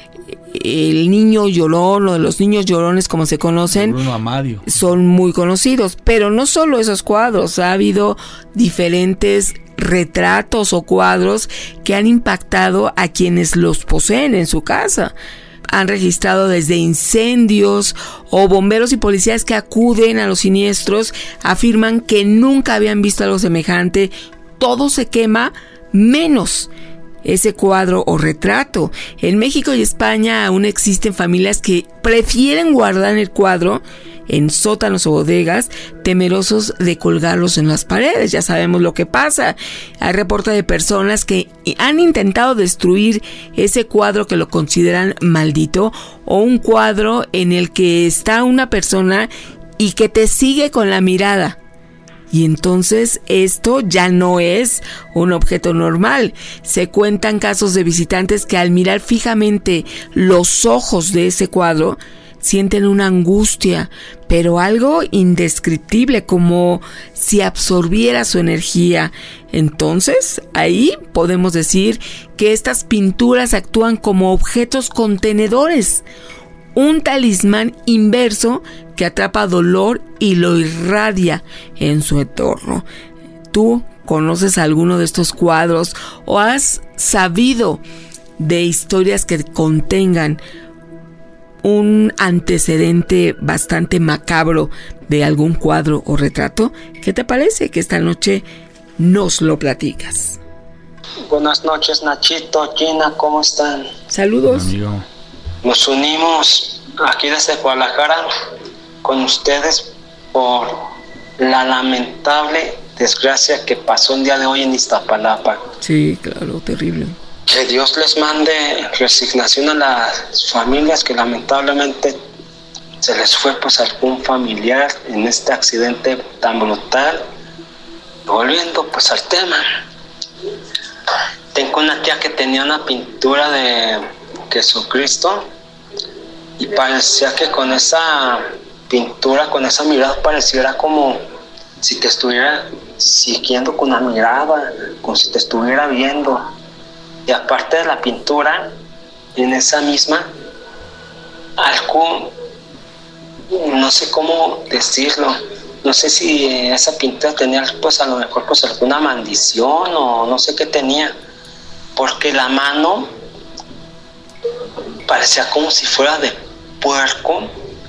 el niño llorón o de los niños llorones, como se conocen, Bruno Amadio, son muy conocidos, pero no solo esos cuadros, ha habido diferentes retratos o cuadros que han impactado a quienes los poseen en su casa. Han registrado desde incendios o bomberos y policías que acuden a los siniestros, afirman que nunca habían visto algo semejante. Todo se quema menos ese cuadro o retrato. En México y España aún existen familias que prefieren guardar el cuadro en sótanos o bodegas, temerosos de colgarlos en las paredes. Ya sabemos lo que pasa. Hay reporte de personas que han intentado destruir ese cuadro que lo consideran maldito, o un cuadro en el que está una persona y que te sigue con la mirada. Y entonces esto ya no es un objeto normal. Se cuentan casos de visitantes que al mirar fijamente los ojos de ese cuadro sienten una angustia, pero algo indescriptible, como si absorbiera su energía. Entonces, ahí podemos decir que estas pinturas actúan como objetos contenedores, un talismán inverso que atrapa dolor y lo irradia en su entorno. ¿Tú conoces alguno de estos cuadros o has sabido de historias que contengan un antecedente bastante macabro de algún cuadro o retrato? ¿Qué te parece que esta noche nos lo platicas? Buenas noches, Nachito, Gina, ¿cómo están? Saludos. Amigo. Nos unimos aquí desde Guadalajara con ustedes por la lamentable desgracia que pasó el día de hoy en Iztapalapa. Sí, claro, terrible. Que Dios les mande resignación a las familias que lamentablemente se les fue pues algún familiar en este accidente tan brutal. Volviendo pues al tema, tengo una tía que tenía una pintura de Jesucristo y parecía que con esa pintura, con esa mirada, pareciera como si te estuviera siguiendo con una mirada, como si te estuviera viendo. Y aparte de la pintura, en esa misma, algo, no sé cómo decirlo, no sé si esa pintura tenía pues a lo mejor pues alguna maldición o no sé qué tenía, porque la mano parecía como si fuera de puerco,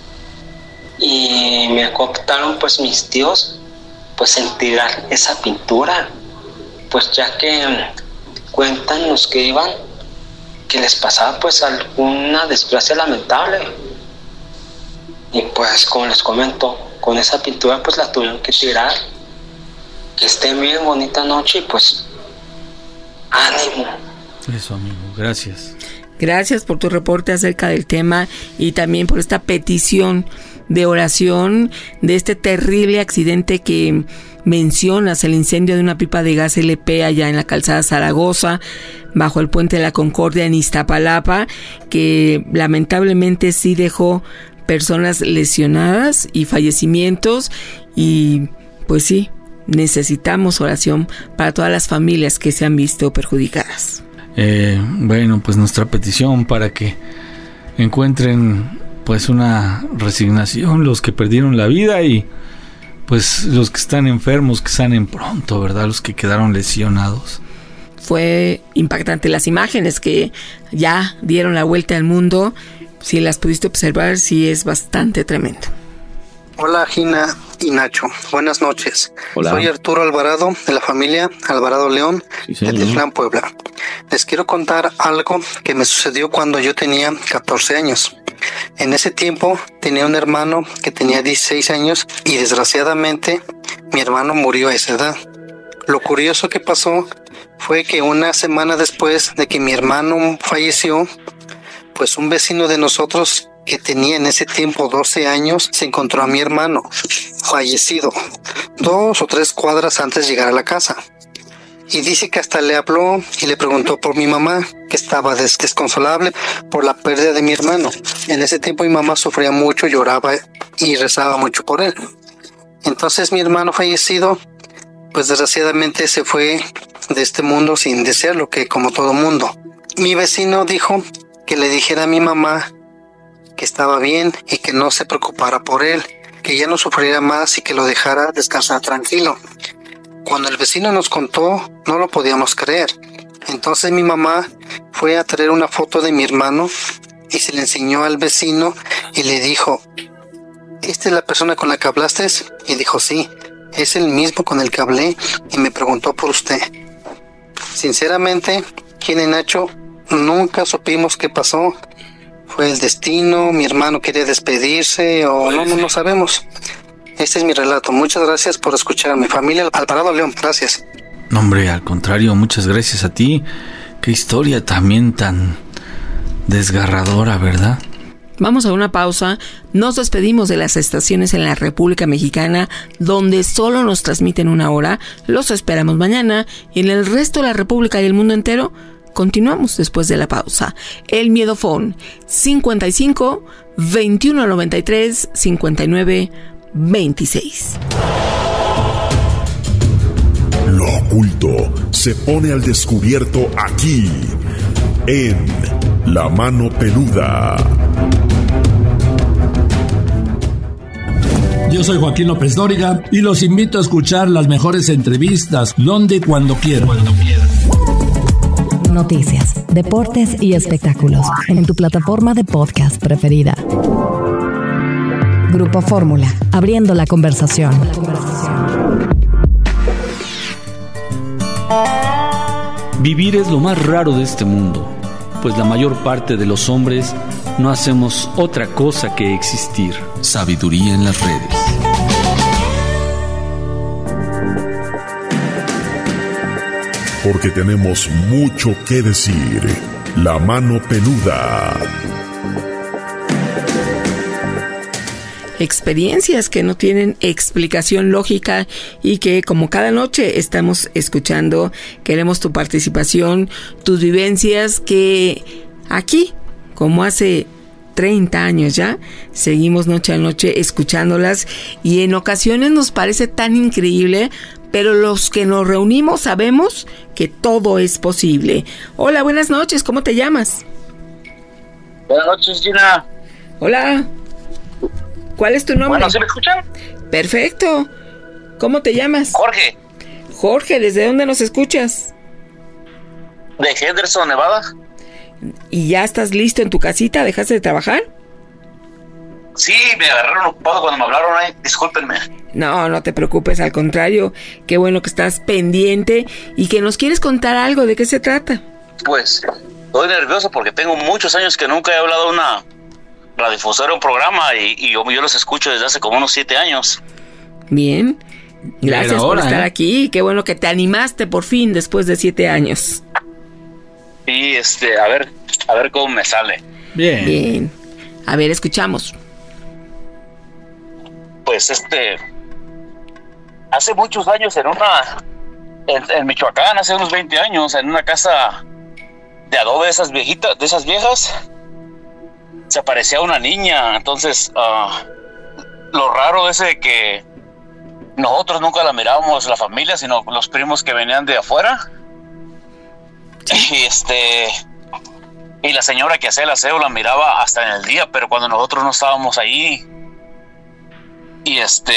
y me contaron pues mis tíos pues en tirar esa pintura, pues ya que cuentan los que iban que les pasaba pues alguna desgracia lamentable, y pues como les comento, con esa pintura pues la tuvieron que tirar. Que estén bien, bonita noche y pues ánimo. Eso, amigo, gracias. Gracias por tu reporte acerca del tema y también por esta petición de oración de este terrible accidente que mencionas, el incendio de una pipa de gas L P allá en la calzada Zaragoza, bajo el puente de la Concordia en Iztapalapa, que lamentablemente sí dejó personas lesionadas y fallecimientos, y pues sí, necesitamos oración para todas las familias que se han visto perjudicadas. Eh, bueno, pues nuestra petición para que encuentren pues una resignación los que perdieron la vida, y pues los que están enfermos que sanen pronto, ¿verdad? Los que quedaron lesionados. Fue impactante las imágenes que ya dieron la vuelta al mundo. Si las pudiste observar, sí es bastante tremendo. Hola Gina y Nacho, buenas noches. Hola. Soy Arturo Alvarado, de la familia Alvarado León, Sí, de Titlán, Puebla. Les quiero contar algo que me sucedió cuando yo tenía catorce años. En ese tiempo tenía un hermano que tenía dieciséis años y desgraciadamente mi hermano murió a esa edad. Lo curioso que pasó fue que una semana después de que mi hermano falleció, pues un vecino de nosotros que tenía en ese tiempo doce años se encontró a mi hermano fallecido dos o tres cuadras antes de llegar a la casa. Y dice que hasta le habló y le preguntó por mi mamá, que estaba des- desconsolable por la pérdida de mi hermano. En ese tiempo mi mamá sufría mucho, lloraba y rezaba mucho por él. Entonces mi hermano fallecido, pues desgraciadamente se fue de este mundo sin desearlo, que como todo mundo. Mi vecino dijo que le dijera a mi mamá que estaba bien y que no se preocupara por él, que ya no sufriera más y que lo dejara descansar tranquilo. Cuando el vecino nos contó, no lo podíamos creer. Entonces mi mamá fue a traer una foto de mi hermano y se le enseñó al vecino y le dijo, ¿esta es la persona con la que hablaste? Y dijo, sí, es el mismo con el que hablé y me preguntó por usted. Sinceramente, ¿quién en Nacho? Nunca supimos qué pasó. ¿Fue el destino? ¿Mi hermano quería despedirse? ¿O no, no, no sabemos? Este es mi relato. Muchas gracias por escucharme. Familia Alvarado León, gracias. No, hombre, al contrario, muchas gracias a ti. Qué historia también tan desgarradora, ¿verdad? Vamos a una pausa. Nos despedimos de las estaciones en la República Mexicana, donde solo nos transmiten una hora. Los esperamos mañana. Y en el resto de la República y el mundo entero, continuamos después de la pausa. El Miedofón, cincuenta y cinco, veintiuno noventa y tres, cincuenta y nueve, veintiséis. Lo oculto se pone al descubierto aquí, en La Mano Peluda. Yo soy Joaquín López Dóriga y los invito a escuchar las mejores entrevistas donde y cuando quieran. Noticias, deportes y espectáculos en tu plataforma de podcast preferida. Grupo Fórmula, abriendo la conversación. Vivir es lo más raro de este mundo, pues la mayor parte de los hombres no hacemos otra cosa que existir. Sabiduría en las redes. Porque tenemos mucho que decir. La Mano Peluda. Experiencias que no tienen explicación lógica y que, como cada noche estamos escuchando, queremos tu participación, tus vivencias, que aquí, como hace treinta años ya, seguimos noche a noche escuchándolas y en ocasiones nos parece tan increíble, pero los que nos reunimos sabemos que todo es posible. Hola, buenas noches, ¿cómo te llamas? Buenas noches, Gina. Hola. ¿Cuál es tu nombre? Bueno, ¿sí me escuchan? Perfecto. ¿Cómo te llamas? Jorge. Jorge, ¿desde dónde nos escuchas? De Henderson, Nevada. ¿Y ya estás listo en tu casita? ¿Dejaste de trabajar? Sí, me agarraron ocupado cuando me hablaron, eh. Discúlpenme. No, no te preocupes, al contrario. Qué bueno que estás pendiente y que nos quieres contar algo. ¿De qué se trata? Pues, estoy nervioso porque tengo muchos años que nunca he hablado de una radiodifusora, un programa, y, y yo, yo los escucho desde hace como unos siete años. Bien. Gracias ahora, por estar ¿eh? aquí. Qué bueno que te animaste por fin después de siete años. Y este, a ver, a ver cómo me sale. Bien. Bien. A ver, escuchamos. Pues este, hace muchos años en una, en, en Michoacán, hace unos veinte años, en una casa de adobe de esas viejitas, de esas viejas, se aparecía una niña. Entonces, uh, lo raro es de que nosotros nunca la mirábamos, la familia, sino los primos que venían de afuera. Y este, y la señora que hacía el aseo la miraba hasta en el día, pero cuando nosotros no estábamos ahí. Y este,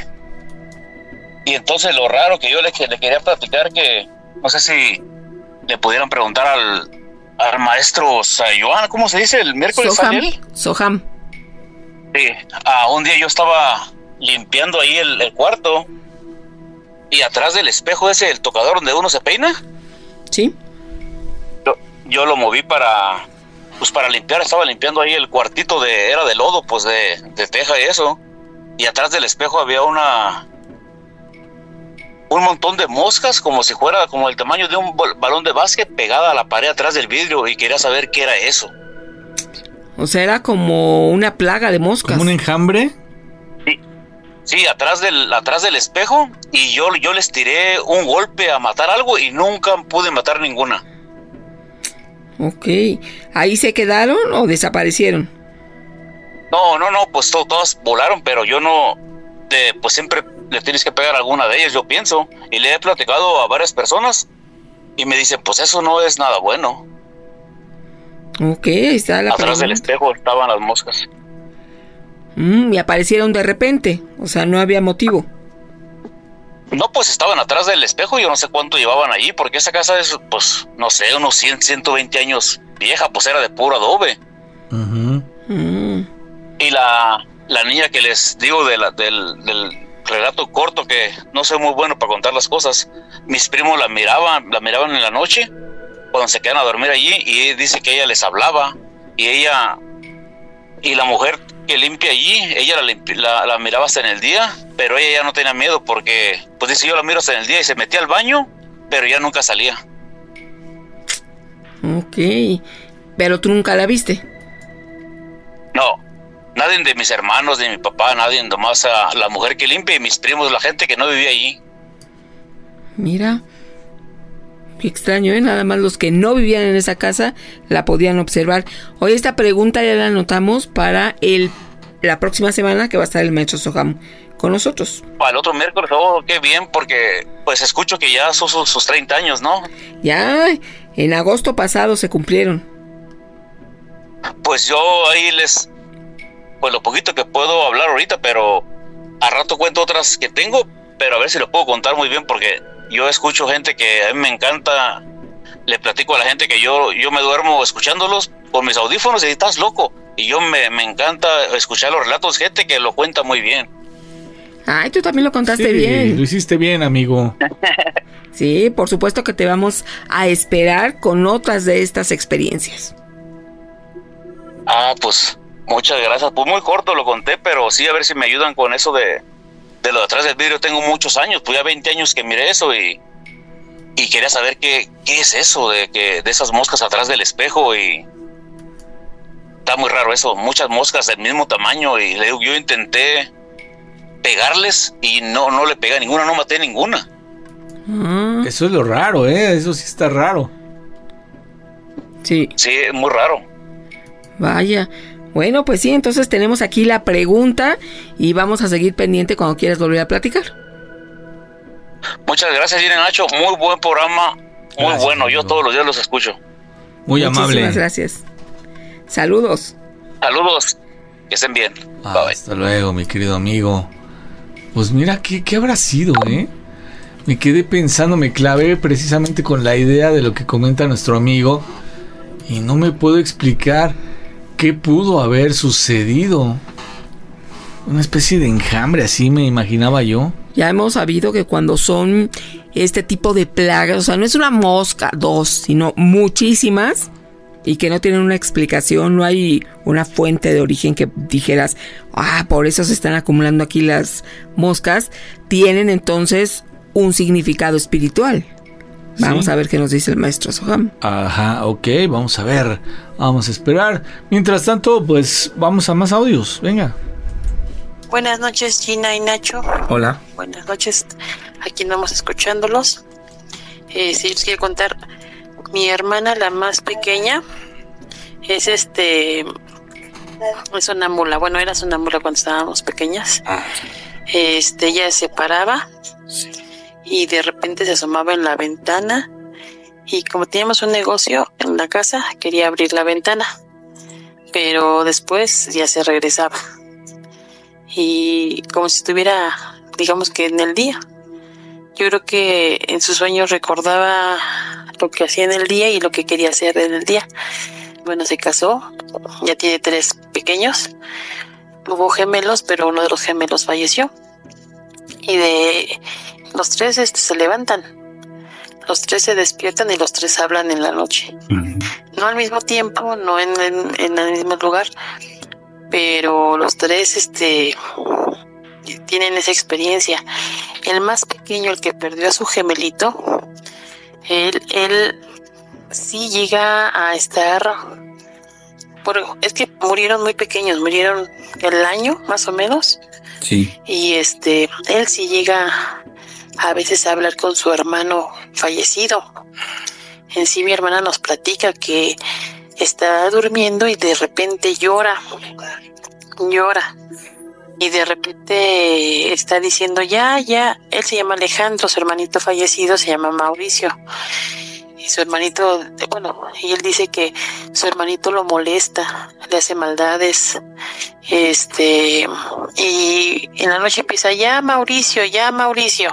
y entonces lo raro que yo le, le quería platicar, que no sé si le pudieran preguntar al, al maestro Sayuan, ¿cómo se dice? El miércoles Soham. sale él. Soham. Sí, ah, un día yo estaba limpiando ahí el, el cuarto y atrás del espejo ese, el tocador donde uno se peina. Sí. Yo, yo lo moví para, pues para limpiar, estaba limpiando ahí el cuartito de, era de lodo, pues de, de teja y eso. Y atrás del espejo había una, un montón de moscas, como si fuera como el tamaño de un balón de básquet, pegada a la pared atrás del vidrio, y quería saber qué era eso. O sea, era como una plaga de moscas. ¿Como un enjambre? Sí, sí, atrás del, atrás del espejo, y yo, yo les tiré un golpe a matar algo y nunca pude matar ninguna. Ok, ¿ahí se quedaron o desaparecieron? No, no, no, pues to, todas volaron, pero yo no, de, pues siempre le tienes que pegar a alguna de ellas, yo pienso, y le he platicado a varias personas, y me dicen, pues eso no es nada bueno. Ok, ahí está la Atrás pregunta. del espejo estaban las moscas. Mm, y aparecieron de repente, o sea, no había motivo. No, pues estaban atrás del espejo, yo no sé cuánto llevaban allí, porque esa casa es, pues, no sé, unos cien, ciento veinte años vieja, pues era de puro adobe. Uh-huh. Mm. Y la, la niña que les digo de la, del, del relato corto, que no soy muy bueno para contar las cosas, mis primos la miraban, la miraban en la noche, cuando se quedan a dormir allí, y dice que ella les hablaba, y ella, y la mujer que limpia allí, ella la, limpi- la, la miraba hasta en el día, pero ella ya no tenía miedo, porque, pues dice, yo la miro hasta en el día, y se metía al baño, pero ya nunca salía. Ok, pero tú nunca la viste. No, nadie de mis hermanos, de mi papá, nadie, nomás a la mujer que limpia y mis primos, la gente que no vivía allí. Mira, qué extraño, ¿eh? Nada más los que no vivían en esa casa la podían observar. Hoy esta pregunta ya la anotamos para el la próxima semana, que va a estar el maestro Soham con nosotros. Para el otro miércoles, oh, qué bien, porque pues escucho que ya son sus, sus treinta años, ¿no? Ya, en agosto pasado se cumplieron. Pues yo ahí les, pues lo poquito que puedo hablar ahorita, pero a rato cuento otras que tengo, pero a ver si lo puedo contar muy bien, porque yo escucho gente que a mí me encanta, le platico a la gente que yo, yo me duermo escuchándolos con mis audífonos y estás loco, y yo me, me encanta escuchar los relatos, gente que lo cuenta muy bien. Ay, tú también lo contaste Sí, bien. lo hiciste bien, amigo. Sí, por supuesto que te vamos a esperar con otras de estas experiencias. Ah, pues muchas gracias, pues muy corto lo conté, pero sí, a ver si me ayudan con eso de, de lo de atrás del vidrio. Tengo muchos años, pues ya veinte años que miré eso, y, y quería saber qué, qué es eso de, que, de esas moscas atrás del espejo, y está muy raro eso, muchas moscas del mismo tamaño, y le digo, yo intenté pegarles y no, no le pegué a ninguna, no maté a ninguna. Eso es lo raro, ¿eh? Eso sí está raro. Sí. Sí, es muy raro. Vaya. Bueno, pues sí, entonces tenemos aquí la pregunta y vamos a seguir pendiente cuando quieras volver a platicar. Muchas gracias, Irene Nacho, muy buen programa, muy Gracias, bueno, yo amigo. todos los días los escucho. Muy Muchísimas amable. gracias. Saludos. Saludos, que estén bien. Ah, hasta luego, mi querido amigo. Pues mira, ¿qué, qué habrá sido, eh? Me quedé pensando, me clavé precisamente con la idea de lo que comenta nuestro amigo y no me puedo explicar qué pudo haber sucedido. Una especie de enjambre, así me imaginaba yo. Ya hemos sabido que cuando son este tipo de plagas, o sea, no es una mosca, dos, sino muchísimas, y que no tienen una explicación, no hay una fuente de origen que dijeras, ah, por eso se están acumulando aquí las moscas, tienen entonces un significado espiritual. Vamos Sí. a ver qué nos dice el maestro Soham. Ajá, ok, vamos a ver, vamos a esperar. Mientras tanto, pues vamos a más audios, venga. Buenas noches, Gina y Nacho. Hola. Buenas noches. Aquí andamos escuchándolos. Eh, sí, les quiero contar. Mi hermana, la más pequeña, es este. Es sonámbula. Bueno, era sonámbula cuando estábamos pequeñas. Este, ella se paraba y de repente se asomaba en la ventana. Y como teníamos un negocio en la casa, quería abrir la ventana. Pero después ya se regresaba. Y como si estuviera, digamos que en el día. Yo creo que en sus sueños recordaba lo que hacía en el día y lo que quería hacer en el día. Bueno, se casó, ya tiene tres pequeños. Hubo gemelos, pero uno de los gemelos falleció. Y de los tres este, se levantan. Los tres se despiertan y los tres hablan en la noche. No al mismo tiempo, no en, en, en el mismo lugar, pero los tres este tienen esa experiencia. El más pequeño, el que perdió a su gemelito, él, él sí llega a estar por, es que murieron muy pequeños, murieron el año más o menos. Sí. Y este, él sí llega a veces a hablar con su hermano fallecido. En sí mi hermana nos platica que está durmiendo y de repente llora, llora. Y de repente está diciendo ya, ya, él se llama Alejandro, su hermanito fallecido se llama Mauricio. Y su hermanito, bueno, y él dice que su hermanito lo molesta, le hace maldades, este, y en la noche empieza, ya Mauricio, ya Mauricio.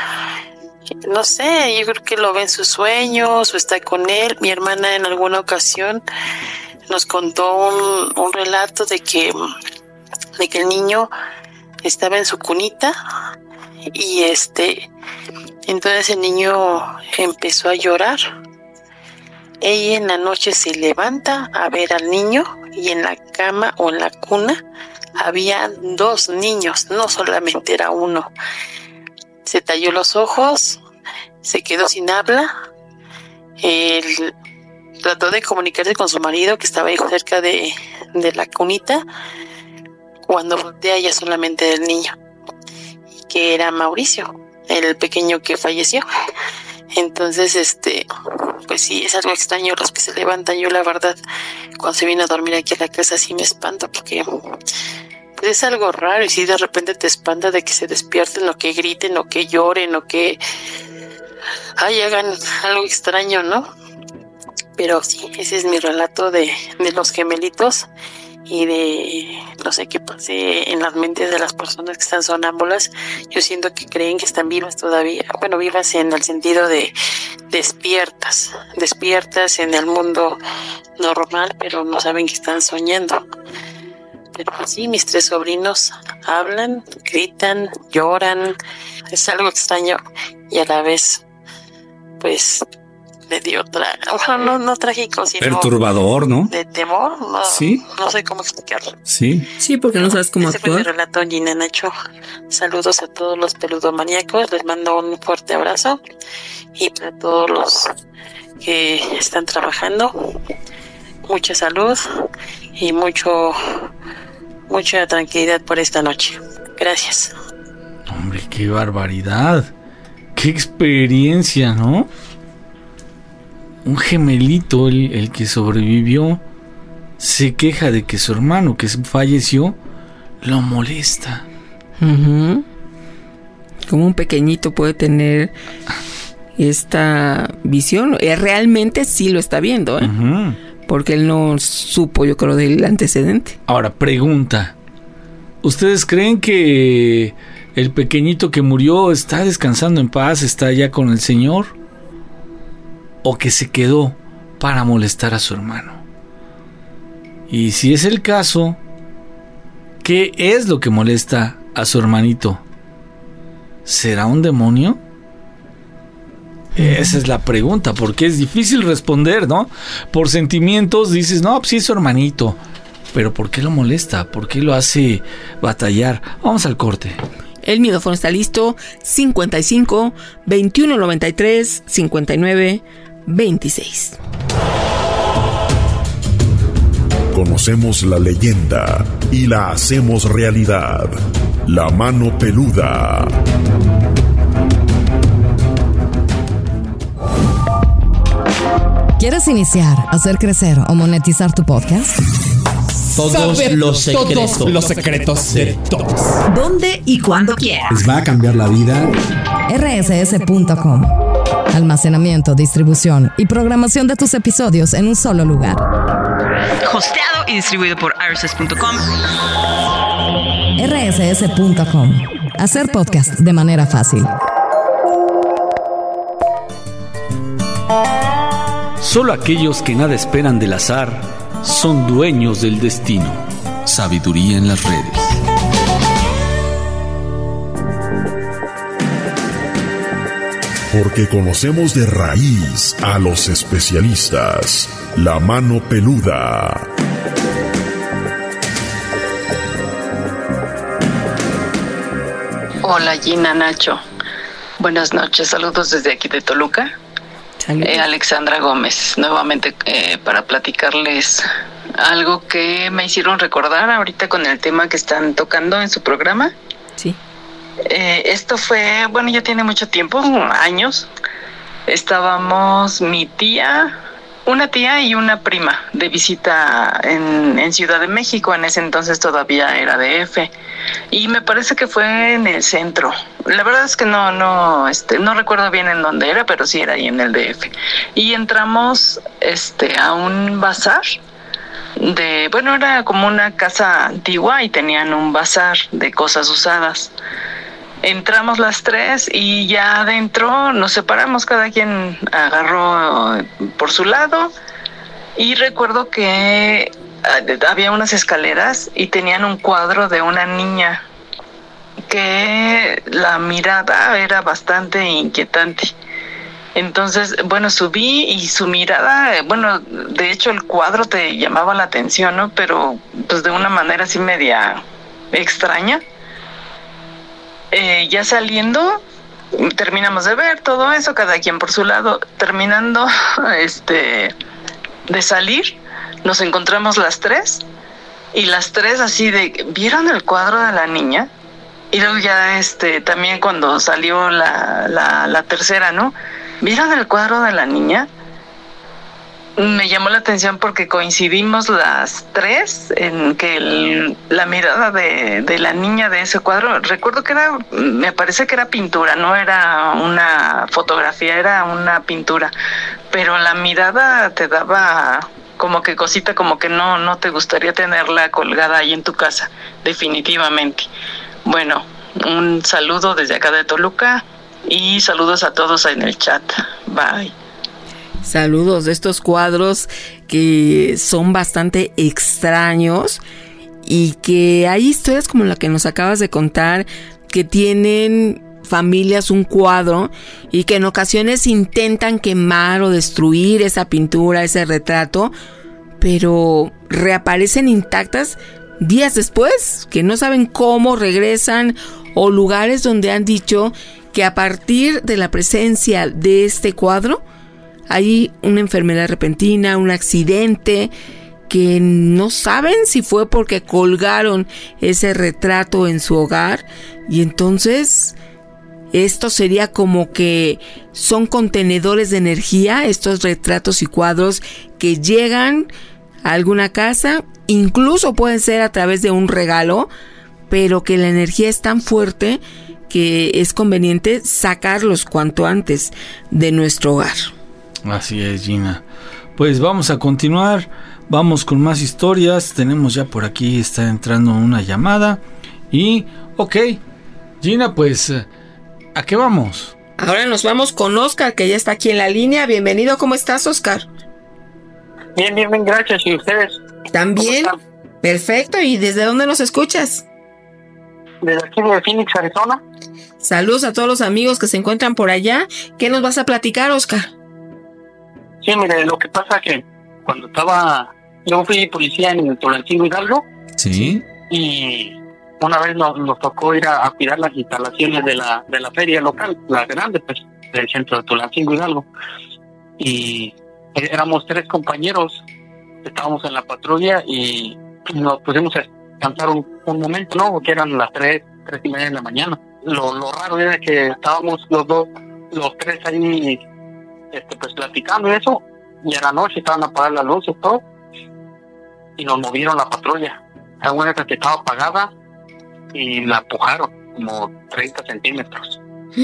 No sé, yo creo que lo ve en sus sueños o está con él. Mi hermana en alguna ocasión nos contó un, un relato de que, de que el niño estaba en su cunita y este, entonces el niño empezó a llorar. Ella en la noche se levanta a ver al niño y en la cama o en la cuna había dos niños, no solamente era uno. Se talló los ojos, se quedó sin habla. Él trató de comunicarse con su marido que estaba ahí cerca de, de la cunita. Cuando voltea ya solamente del niño, que era Mauricio, el pequeño que falleció. Entonces, este, pues sí, es algo extraño los que se levantan. Yo la verdad, cuando se viene a dormir aquí a la casa sí me espanto porque pues es algo raro y sí de repente te espanta de que se despierten o que griten o que lloren o que ay, hagan algo extraño, ¿no? Pero sí, ese es mi relato de, de los gemelitos y de no sé qué pase en las mentes de las personas que están sonámbulas. Yo siento que creen que están vivas todavía, bueno, vivas en el sentido de despiertas, despiertas en el mundo normal, pero no saben que están soñando. Pero sí, mis tres sobrinos hablan, gritan, lloran, es algo extraño y a la vez, pues, me dio otra, bueno, no, no trágico, sino perturbador, ¿no? De temor, no, sí. No sé cómo explicarlo. Sí. Sí, porque no sabes cómo Ese actuar. Ese fue mi relato, Gina Nacho. Saludos a todos los peludomaníacos, les mando un fuerte abrazo y para todos los que están trabajando, mucha salud y mucho, mucha tranquilidad por esta noche. Gracias. Hombre, qué barbaridad. Qué experiencia, ¿no? Un gemelito, el, el que sobrevivió, se queja de que su hermano que falleció lo molesta. Uh-huh. Como un pequeñito puede tener esta visión. Eh, realmente sí lo está viendo, ¿eh? Uh-huh. Porque él no supo, yo creo, del antecedente. Ahora, pregunta. ¿Ustedes creen que el pequeñito que murió está descansando en paz, está ya con el Señor? ¿O que se quedó para molestar a su hermano? Y si es el caso, ¿qué es lo que molesta a su hermanito? ¿Será un demonio? Esa es la pregunta, porque es difícil responder, ¿no? Por sentimientos dices, no, pues sí es su hermanito. Pero ¿por qué lo molesta? ¿Por qué lo hace batallar? Vamos al corte. El micrófono está listo. cincuenta y cinco, veintiuno noventa y tres, cincuenta y nueve, veintiséis. Conocemos la leyenda y la hacemos realidad. La mano peluda. ¿Quieres iniciar, hacer crecer o monetizar tu podcast? Todos Saber los secretos. todos los secretos de todos. ¿Dónde y cuándo quieras? Les va a cambiar la vida. R S S punto com. Almacenamiento, distribución y programación de tus episodios en un solo lugar. Hosteado y distribuido por R S S punto com. R S S punto com. Hacer podcast de manera fácil. Solo aquellos que nada esperan del azar son dueños del destino. Sabiduría en las redes. Porque conocemos de raíz a los especialistas. La mano peluda. Hola Gina, Nacho. Buenas noches, saludos desde aquí de Toluca. Eh, Alexandra Gómez, nuevamente eh, para platicarles algo que me hicieron recordar ahorita con el tema que están tocando en su programa. Sí. Eh, esto fue, bueno, ya tiene mucho tiempo, años. Estábamos mi tía, una tía y una prima de visita en, en Ciudad de México. En ese entonces todavía era D F. Y me parece que fue en el centro. La verdad es que no, no, este, no recuerdo bien en dónde era, pero sí era ahí en el D F. Y entramos, este, a un bazar de, bueno, era como una casa antigua y tenían un bazar de cosas usadas. Entramos las tres y ya adentro nos separamos, cada quien agarró por su lado. Y recuerdo que había unas escaleras y tenían un cuadro de una niña que la mirada era bastante inquietante. Entonces, bueno, subí y su mirada, bueno, de hecho el cuadro te llamaba la atención, ¿no? Pero pues de una manera así media extraña. Eh, ya saliendo, terminamos de ver todo eso, cada quien por su lado. Terminando este de salir, nos encontramos las tres y las tres así de, ¿vieron el cuadro de la niña? Y luego ya este también cuando salió la, la, la tercera, ¿no? ¿Vieron el cuadro de la niña? Me llamó la atención porque coincidimos las tres en que el, la mirada de, de la niña de ese cuadro, recuerdo que era, me parece que era pintura, no era una fotografía, era una pintura, pero la mirada te daba como que cosita, como que no, no te gustaría tenerla colgada ahí en tu casa, definitivamente. Bueno, un saludo desde acá de Toluca y saludos a todos en el chat. Bye. Saludos de estos cuadros que son bastante extraños y que hay historias como la que nos acabas de contar, que tienen familias un cuadro y que en ocasiones intentan quemar o destruir esa pintura, ese retrato, pero reaparecen intactas días después, que no saben cómo regresan, o lugares donde han dicho que a partir de la presencia de este cuadro hay una enfermedad repentina, un accidente, que no saben si fue porque colgaron ese retrato en su hogar, y entonces esto sería como que son contenedores de energía, estos retratos y cuadros que llegan a alguna casa, incluso pueden ser a través de un regalo, pero que la energía es tan fuerte que es conveniente sacarlos cuanto antes de nuestro hogar. Así es, Gina. Pues vamos a continuar, vamos con más historias. Tenemos ya por aquí, está entrando una llamada. Y, ok, Gina, pues, ¿a qué vamos? Ahora nos vamos con Oscar, que ya está aquí en la línea. Bienvenido, ¿cómo estás, Oscar? Bien, bien, bien, gracias. ¿Y ustedes? También, perfecto. ¿Y desde dónde nos escuchas? Desde aquí de Phoenix, Arizona. Saludos a todos los amigos que se encuentran por allá. ¿Qué nos vas a platicar, Oscar? Sí, mire, lo que pasa que cuando estaba, yo fui policía en el Tulancingo Hidalgo. Sí. Y una vez nos, nos tocó ir a, a cuidar las instalaciones de la de la feria local, la grande, pues, del centro de Tulancingo Hidalgo. Y éramos tres compañeros, estábamos en la patrulla y nos pusimos a descansar un, un momento, ¿no? Que eran las tres, tres y media de la mañana. Lo, lo raro era que estábamos los dos, los tres ahí, este, pues platicando eso, y a la noche estaban apagadas las luces, todo, y nos movieron la patrulla. La buena que estaba apagada y la empujaron como treinta centímetros.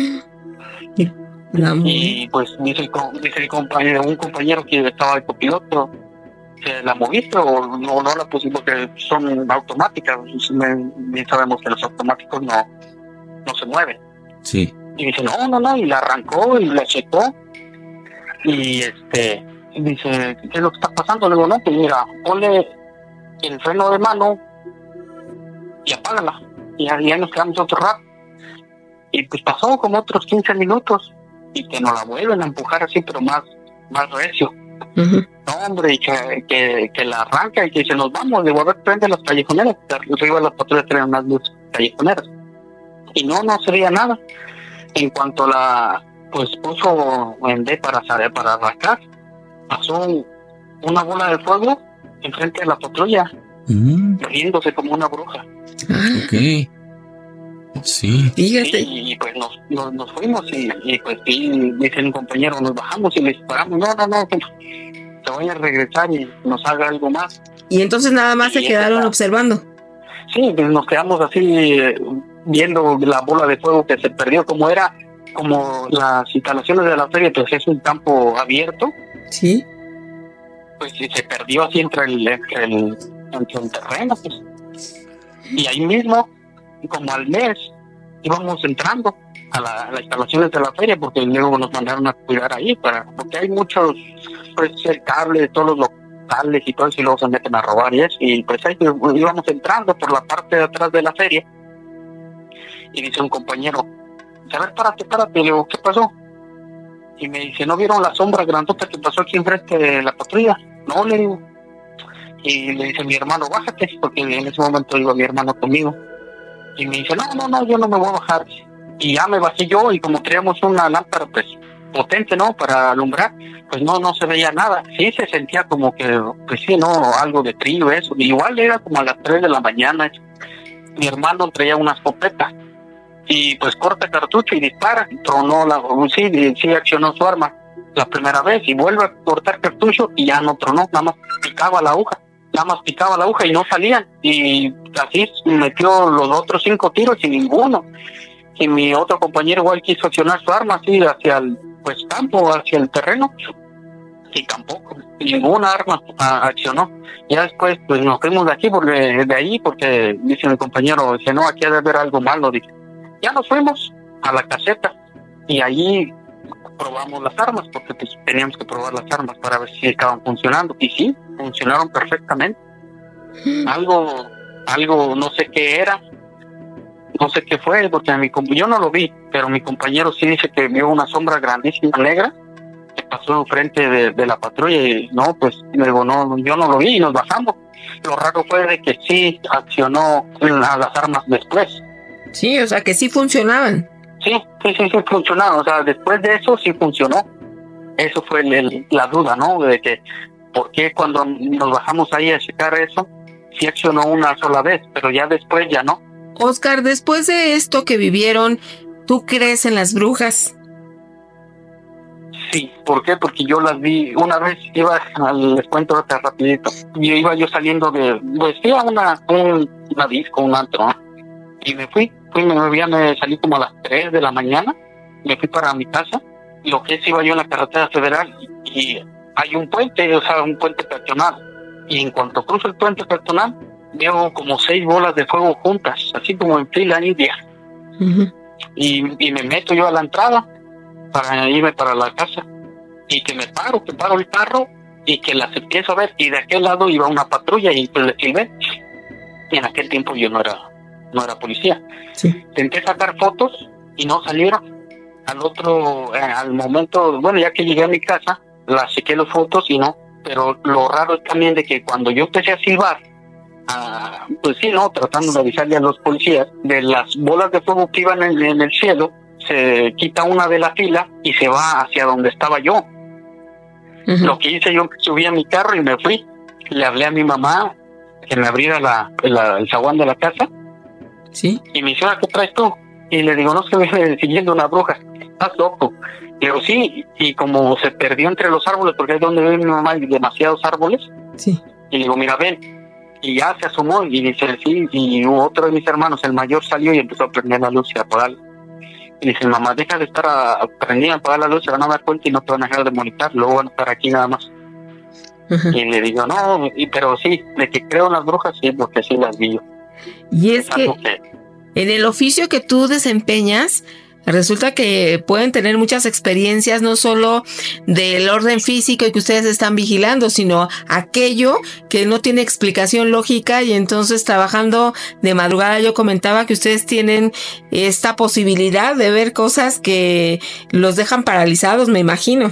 Y pues dice, dice el compañero, un compañero que estaba de copiloto, que la moviste o no, no la pusimos, porque son automáticas, bien sabemos que los automáticos no, no se mueven. Sí. Y dice, no, no, no, y la arrancó y la checó. Y este, dice, ¿qué es lo que está pasando? Le digo, no, pues mira, ponle el freno de mano y apágala. Y ya nos quedamos otro rato. Y pues pasó como otros quince minutos y que nos la vuelven a empujar así, pero más, más recio. Uh-huh. No, hombre, y que, que, que la arranca y que se nos vamos. Digo, a ver, prende las callejoneras. Arriba las patrullas traen unas luces callejoneras. Y no, no sería nada. En cuanto la pues puso en D para saber, para arrancar. Pasó una bola de fuego enfrente de la patrulla, Mm, riéndose como una bruja. ok. Sí. Fíjate. Y, y, pues nos, nos, nos fuimos y, y pues sí, dice un compañero, nos bajamos y le disparamos. No, no, no, pues, se vaya a regresar y nos haga algo más. Y entonces nada más Y se quedaron esa- observando. Sí, pues nos quedamos así eh, viendo la bola de fuego que se perdió, como era, como las instalaciones de la feria, pues es un campo abierto. Sí. Pues sí, se perdió así entre el, entre el, entre el terreno, pues. Y ahí mismo, como al mes, íbamos entrando a, la, a las instalaciones de la feria, porque luego nos mandaron a cuidar ahí, para porque hay muchos, pues el cable de todos los locales y todo eso, y luego se meten a robar y eso, y pues ahí íbamos entrando por la parte de atrás de la feria, y dice un compañero, a ver, párate, párate, le digo, ¿qué pasó? Y me dice, ¿no vieron la sombra grandota que pasó aquí enfrente de la patrulla? No, le digo. Y le dice mi hermano, bájate, porque en ese momento iba mi hermano conmigo. Y me dice, no, no, no, yo no me voy a bajar. Y ya me bajé yo, y como traíamos una lámpara, pues, potente, ¿no?, para alumbrar, pues no, no se veía nada. Sí se sentía como que, pues sí, ¿no?, algo de trío, eso. Igual era como a las tres de la mañana. Mi hermano traía una escopeta. Y pues corta cartucho y dispara. Tronó la, sí, sí accionó su arma la primera vez y vuelve a cortar cartucho y ya no tronó, nada más picaba la aguja, nada más picaba la aguja y no salían. Y así metió los otros cinco tiros y ninguno. Y mi otro compañero igual quiso accionar su arma así hacia el pues campo, hacia el terreno, y tampoco, ninguna arma a, accionó. Ya después pues nos fuimos de aquí, porque de ahí, porque dice mi compañero, dice, no, aquí ha de haber algo malo. Dice, ya nos fuimos a la caseta y allí probamos las armas, porque pues teníamos que probar las armas para ver si estaban funcionando, y sí, funcionaron perfectamente. Algo, algo, no sé qué era, no sé qué fue, porque mi, yo no lo vi, pero mi compañero sí dice que vio una sombra grandísima negra que pasó frente de, de la patrulla, y no, pues le digo, no, yo no lo vi, y nos bajamos. Lo raro fue de que sí accionó a las armas después. Sí, o sea que sí funcionaban. Sí, sí, sí, sí funcionaba. O sea, después de eso sí funcionó. Eso fue el, el, la duda, ¿no? De que, ¿por qué cuando nos bajamos ahí a checar eso, sí accionó una sola vez, pero ya después ya no? Oscar, después de esto que vivieron, ¿tú crees en las brujas? Sí, ¿por qué? Porque yo las vi, una vez iba, les cuento otra rapidito, yo iba yo saliendo de, pues fui a una, un, una disco, un antro, ¿no? Y me fui, fui, me, me, me salí como a las tres de la mañana, me fui para mi casa, y lo que es, iba yo en la carretera federal, y, y hay un puente, o sea, un puente peatonal, y en cuanto cruzo el puente peatonal, veo como seis bolas de fuego juntas, así como en fila india. Uh-huh. y, y me meto yo a la entrada, para irme para la casa, y que me paro, que paro el carro, y que las empiezo a ver, y de aquel lado iba una patrulla, y pues le silbé, y en aquel tiempo yo no era no era policía. Sí. Intenté sacar fotos y no salieron. Al otro, eh, al momento, bueno, ya que llegué a mi casa, las chequé las fotos y no, pero lo raro es también de que cuando yo empecé a silbar, ah, pues sí, no, tratando de avisarle a los policías, de las bolas de fuego que iban en, en el cielo, se quita una de la fila y se va hacia donde estaba yo. Uh-huh. Lo que hice yo, subí a mi carro y me fui, le hablé a mi mamá que me abriera la, la, el zaguán de la casa. Sí. Y me dice, ¿qué traes tú? Y le digo, no, es que me viene siguiendo una bruja. Estás loco. Le digo, sí, y como se perdió entre los árboles, porque es donde vive mi mamá, hay demasiados árboles. Sí. Y le digo, mira, ven. Y ya se asomó, y dice, sí, y otro de mis hermanos, el mayor, salió y empezó a prender la luz y a apagarla. Y dice, mamá, deja de estar a, a prendida, apagar la luz, se van a dar cuenta y no te van a dejar de molestar, luego van a estar aquí nada más. Uh-huh. Y le digo, no, y, pero sí, de que creo en las brujas, sí, porque sí las vi yo. Y es que, que en el oficio que tú desempeñas, resulta que pueden tener muchas experiencias, no solo del orden físico y que ustedes están vigilando, sino aquello que no tiene explicación lógica, y entonces trabajando de madrugada yo comentaba que ustedes tienen esta posibilidad de ver cosas que los dejan paralizados, me imagino.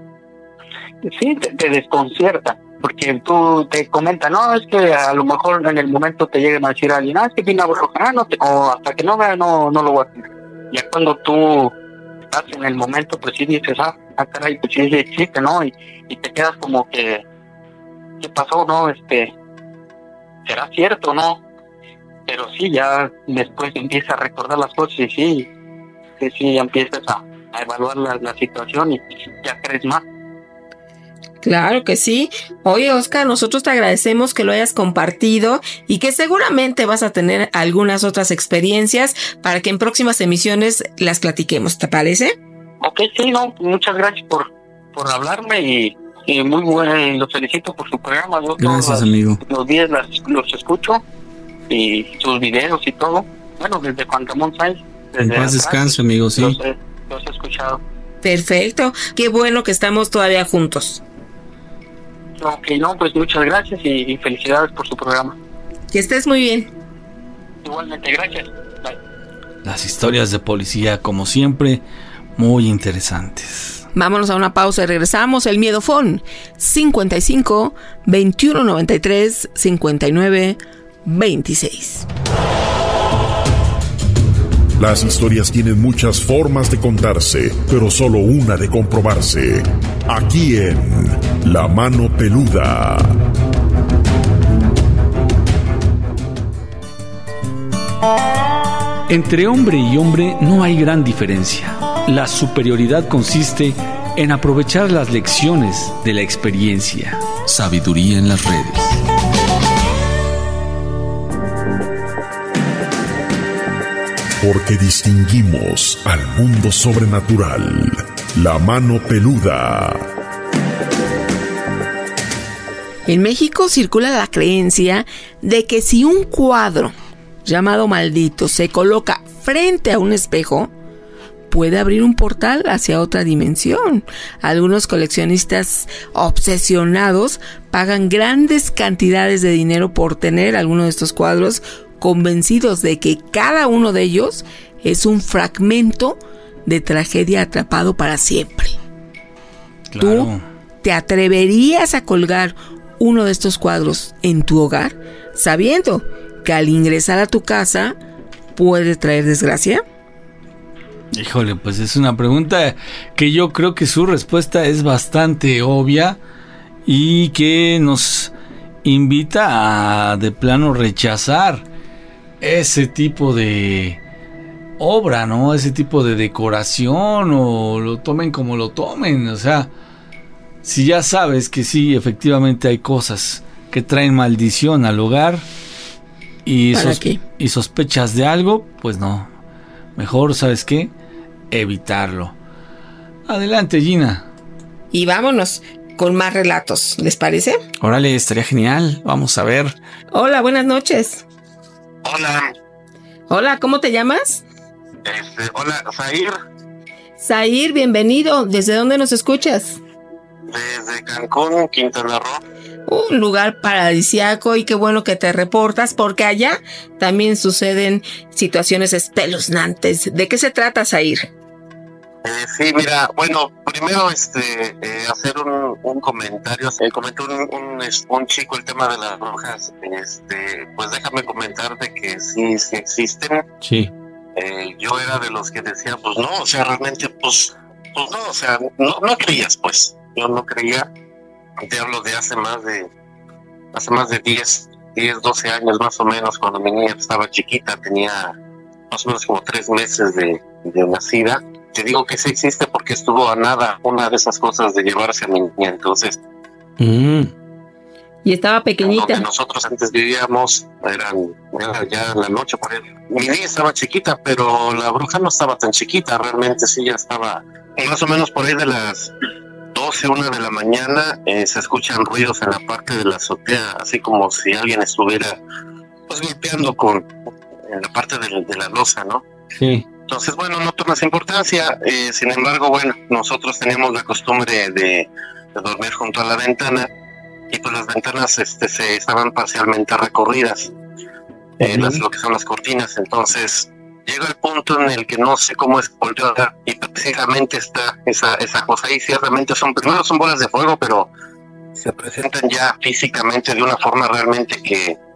Sí, te, te desconcierta. Porque tú te comentas, no, es que a lo mejor en el momento te lleguen a decir a alguien, ah, es que viene a bruja, no te, o hasta que no vea, no, no lo voy a hacer. Ya cuando tú estás en el momento, pues sí dices, ah, ah caray, pues sí existe, ¿no? Y, y te quedas como que, ¿qué pasó, no? Este, ¿será cierto, no? Pero sí, ya después empiezas a recordar las cosas y sí, sí, sí, ya empiezas a, a evaluar la, la situación y ya crees más. Claro que sí. Oye, Oscar, nosotros te agradecemos que lo hayas compartido y que seguramente vas a tener algunas otras experiencias para que en próximas emisiones las platiquemos, ¿te parece? Ok, sí, no, muchas gracias por, por hablarme y, y muy bueno, y los felicito por su programa. Yo Gracias, todos amigo. Los, los días las, los escucho y sus videos y todo. Bueno, desde Cuantamón Sáenz. En paz descanse, amigo, sí. Los, he- los he escuchado. Perfecto. Qué bueno que estamos todavía juntos. Ok, no, pues muchas gracias y, y felicidades por su programa. Que estés muy bien. Igualmente, gracias. Bye. Las historias de policía, como siempre, muy interesantes. Vámonos a una pausa y regresamos. El Miedofón cincuenta y cinco, veintiuno noventa y tres, cincuenta y nueve, veintiséis. Las historias tienen muchas formas de contarse, pero solo una de comprobarse. Aquí en La Mano Peluda. Entre hombre y hombre no hay gran diferencia. La superioridad consiste en aprovechar las lecciones de la experiencia. Sabiduría en las redes. Porque distinguimos al mundo sobrenatural. La Mano Peluda. En México circula la creencia de que si un cuadro llamado Maldito se coloca frente a un espejo, puede abrir un portal hacia otra dimensión. Algunos coleccionistas obsesionados pagan grandes cantidades de dinero por tener alguno de estos cuadros, convencidos de que cada uno de ellos es un fragmento de tragedia atrapado para siempre. Claro. ¿Tú te atreverías a colgar uno de estos cuadros en tu hogar, sabiendo que al ingresar a tu casa puede traer desgracia? Híjole, pues es una pregunta que yo creo que su respuesta es bastante obvia y que nos invita a de plano rechazar ese tipo de obra, ¿no? Ese tipo de decoración, o lo tomen como lo tomen. O sea, si ya sabes que sí, efectivamente hay cosas que traen maldición al hogar y, sos- y sospechas de algo, pues no. Mejor, ¿sabes qué? Evitarlo. Adelante, Gina. Y vámonos con más relatos, ¿les parece? Órale, estaría genial. Vamos a ver. Hola, buenas noches. Hola. Hola, ¿cómo te llamas? Este, hola, Zair, Zair, bienvenido. ¿Desde dónde nos escuchas? desde Cancún, Quintana Roo. Un lugar paradisiaco, y qué bueno que te reportas, porque allá también suceden situaciones espeluznantes. ¿De qué se trata, Zair? Eh, sí, mira, bueno, primero este eh, hacer un, un comentario. Se comentó un, un, es- un chico el tema de las brujas. Este, pues déjame comentarte que sí, sí existen. Sí. Eh, yo era de los que decía, pues no, o sea, realmente, pues, pues no, o sea, no, no creías, pues. Yo no creía. Te hablo de hace más de, hace más de diez, doce años más o menos, cuando mi niña estaba chiquita, tenía más o menos como tres meses de, de nacida. Te digo que sí existe porque estuvo a nada una de esas cosas de llevarse a mi niña. Entonces, Mm. Y estaba pequeñita. donde nosotros antes vivíamos, eran, era ya en la noche por ahí. Mi niña estaba chiquita, pero la bruja no estaba tan chiquita, realmente sí ya estaba, más o menos por ahí de las doce, una de la mañana, eh, se escuchan ruidos en la parte de la azotea, así como si alguien estuviera pues golpeando con en la parte de, de la losa, ¿no? Sí. Entonces, bueno, no tomas importancia, eh, sin embargo, bueno, nosotros teníamos la costumbre de, de dormir junto a la ventana, y pues las ventanas este, se estaban parcialmente recorridas, eh, las, lo que son las cortinas. Entonces llega el punto en el que no sé cómo es volteo a ver, y precisamente está esa, esa cosa ahí. Ciertamente son, primero son bolas de fuego, pero se presentan ya físicamente de una forma realmente que,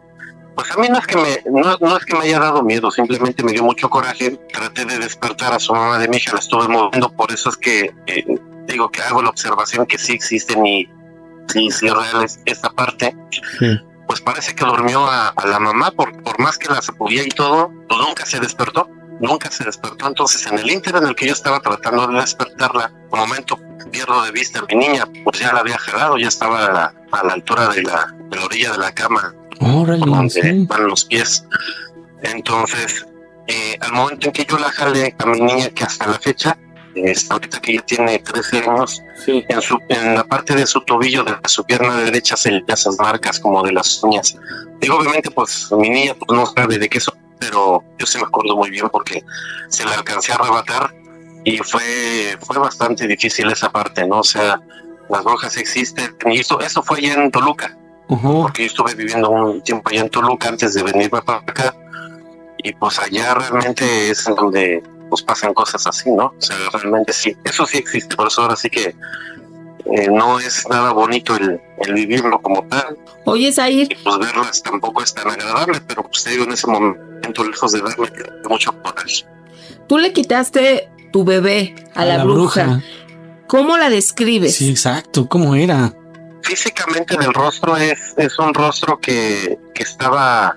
Pues a mí no es que me no, no es que me haya dado miedo, simplemente me dio mucho coraje. Traté de despertar a su mamá de mi hija, la estuve moviendo, por eso es que eh, digo que hago la observación que sí existen y sí, sí real es esta parte. Sí. Pues parece que durmió a, a la mamá, por, por más que la sacudía y todo, pues nunca se despertó, nunca se despertó. Entonces en el ínter en el que yo estaba tratando de despertarla, un momento pierdo de vista a mi niña, pues ya la había jalado, ya estaba a la, a la altura de la, de la orilla de la cama, Órale, donde sí. van los pies. Entonces, eh, al momento en que yo la jalé a mi niña, que hasta la fecha, eh, ahorita que ya tiene trece años, Sí. en, su, en la parte de su tobillo, de su pierna derecha, se le esas marcas como de las uñas. Digo, obviamente, pues mi niña pues, no sabe de qué son, pero yo sí me acuerdo muy bien porque se la alcancé a arrebatar y fue, fue bastante difícil esa parte, ¿no? O sea, las brujas existen, y eso, eso fue allá en Toluca. Uh-huh. Porque yo estuve viviendo un tiempo allá en Toluca antes de venirme para acá, y pues allá realmente es en donde pues pasan cosas así, ¿no? O sea, realmente sí, eso sí existe, por eso ahora sí que eh, no es nada bonito el, el vivirlo como tal. Oye, Zair. Y pues verlas tampoco es tan agradable, pero pues te digo, en ese momento, lejos de verme, de mucho coraje. Tú le quitaste tu bebé a, a la, la bruja. bruja. ¿Cómo la describes? Sí, exacto, ¿cómo era? Físicamente del rostro es, es un rostro que, que estaba...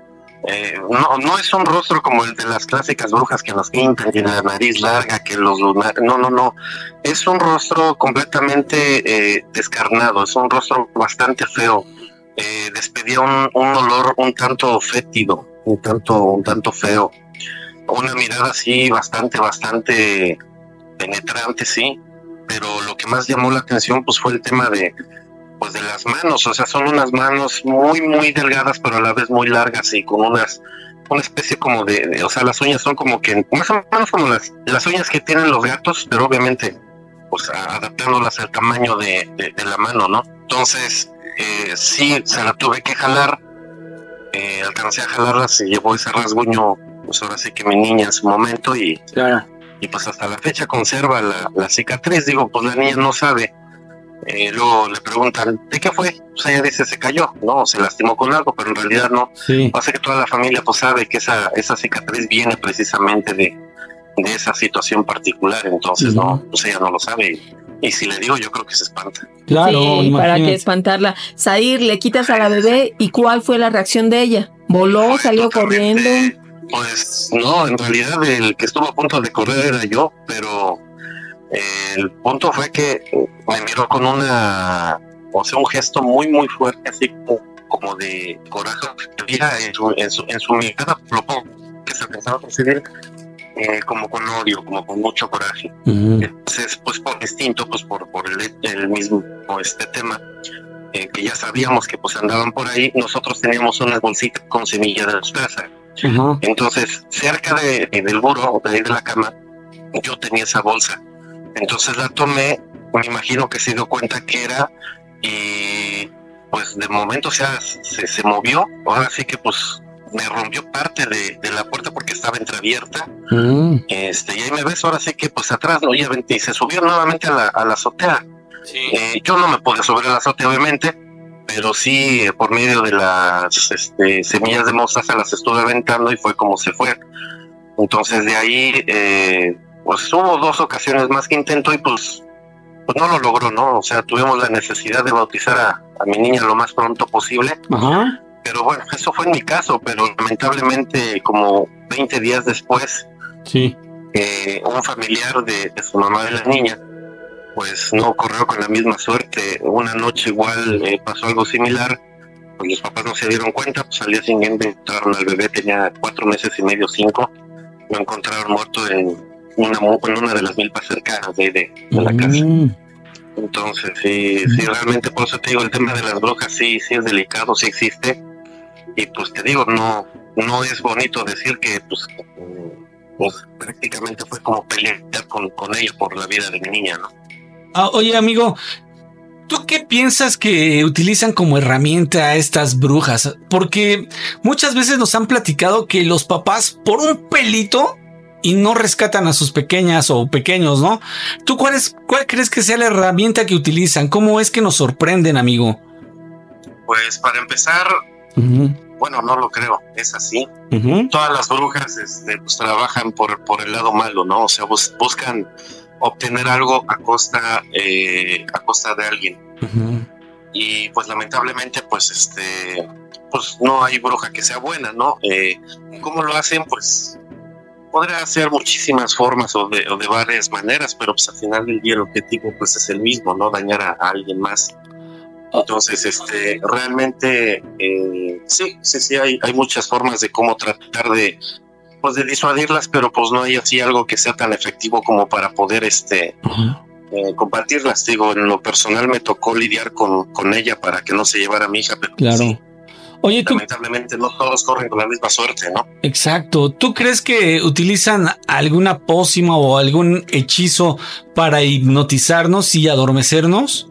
Eh, no, no es un rostro como el de las clásicas brujas que nos pintan, tiene la nariz larga, que los lunares... No, no, no. Es un rostro completamente eh, descarnado, es un rostro bastante feo. Eh, despedía un, un olor un tanto fétido, un tanto, un tanto feo. Una mirada así bastante, bastante penetrante, sí. Pero lo que más llamó la atención pues fue el tema de... pues de las manos, o sea, son unas manos muy, muy delgadas, pero a la vez muy largas y con unas, una especie como de, de o sea, las uñas son como que, más o menos como las, las uñas que tienen los gatos, pero obviamente, pues a, adaptándolas al tamaño de, de, de la mano, ¿no? Entonces, eh, sí, se la tuve que jalar, eh, alcancé a jalarla, se llevó ese rasguño, pues ahora sí que mi niña en su momento y, claro. Y pues hasta la fecha conserva la, la cicatriz, digo, pues la niña no sabe. Eh, luego le preguntan, ¿de qué fue? Pues ella dice, se cayó, no, se lastimó con algo, pero en realidad no. Sí. Pasa que toda la familia pues sabe que esa, esa cicatriz viene precisamente de, de esa situación particular, entonces uh-huh. no, pues ella no lo sabe. Y, y si le digo, yo creo que se espanta. Claro, sí, para que espantarla. Zair, le quitas a la bebé, ¿y cuál fue la reacción de ella? ¿Voló, pues, salió corriendo? Pues no, en realidad el que estuvo a punto de correr era yo, pero... el punto fue que me miró con una, o sea, un gesto muy, muy fuerte, así como, como de coraje que había en su, en su, en su mirada, lo que se pensaba proceder, eh, como con odio, como con mucho coraje. Uh-huh. Entonces, pues por instinto, pues por, por el, el mismo este tema, eh, que ya sabíamos que pues andaban por ahí, nosotros teníamos unas bolsitas con semillas de mostaza. Uh-huh. Entonces, cerca de, del buró, de ahí de la cama, yo tenía esa bolsa. Entonces la tomé, me imagino que se dio cuenta que era, y pues de momento o sea, se, se movió, ahora sí que pues me rompió parte de, de la puerta porque estaba entreabierta, mm. este, y ahí me ves ahora sí que pues atrás, ¿no? Y se subió nuevamente a la, a la azotea. Sí. Eh, yo no me pude subir a la azotea obviamente, pero sí eh, por medio de las este, semillas de mostaza las estuve aventando y fue como se fue. Entonces de ahí... Eh, pues hubo dos ocasiones más que intentó y pues, pues no lo logró, ¿no? O sea, tuvimos la necesidad de bautizar a, a mi niña lo más pronto posible. Ajá. Pero bueno, eso fue en mi caso, pero lamentablemente como veinte días después, sí. eh, un familiar de, de su mamá de la niña, pues no corrió con la misma suerte. Una noche igual eh, pasó algo similar, pues los papás no se dieron cuenta, pues al día siguiente encontraron al bebé, tenía cuatro meses y medio, cinco, lo encontraron muerto en... Una, en una de las milpas cercanas de, de, de la casa. Mm. Entonces, sí, sí, realmente por eso te digo, el tema de las brujas sí, sí es delicado, sí existe. Y pues te digo, no, no es bonito decir que pues, pues prácticamente fue como pelear con, con ella por la vida de mi niña, ¿no? Ah, oye, amigo, ¿tú qué piensas que utilizan como herramienta a estas brujas? Porque muchas veces nos han platicado que los papás, por un pelito, y no rescatan a sus pequeñas o pequeños, ¿no? ¿Tú cuál es, cuál crees que sea la herramienta que utilizan? ¿Cómo es que nos sorprenden, amigo? Pues para empezar, uh-huh. bueno, no lo creo, es así. Ujú. Todas las brujas este, pues trabajan por, por el lado malo, ¿no? O sea, bus- buscan obtener algo a costa, eh, a costa de alguien. Ujú. Y pues lamentablemente pues este pues no hay bruja que sea buena, ¿no? Eh, ¿cómo lo hacen? Pues podrá hacer muchísimas formas o de, o de varias maneras, pero pues al final del día el objetivo pues es el mismo, ¿no? Dañar a, a alguien más. Entonces, este, realmente eh, sí, sí, sí hay, hay muchas formas de cómo tratar de pues de disuadirlas, pero pues no hay así algo que sea tan efectivo como para poder este Eh, compartirlas. Digo, en lo personal me tocó lidiar con, con ella para que no se llevara a mi hija, pero Claro. sí, Oye, tú, lamentablemente no todos corren con la misma suerte, ¿no? exacto. ¿Tú crees que utilizan alguna pócima o algún hechizo para hipnotizarnos y adormecernos?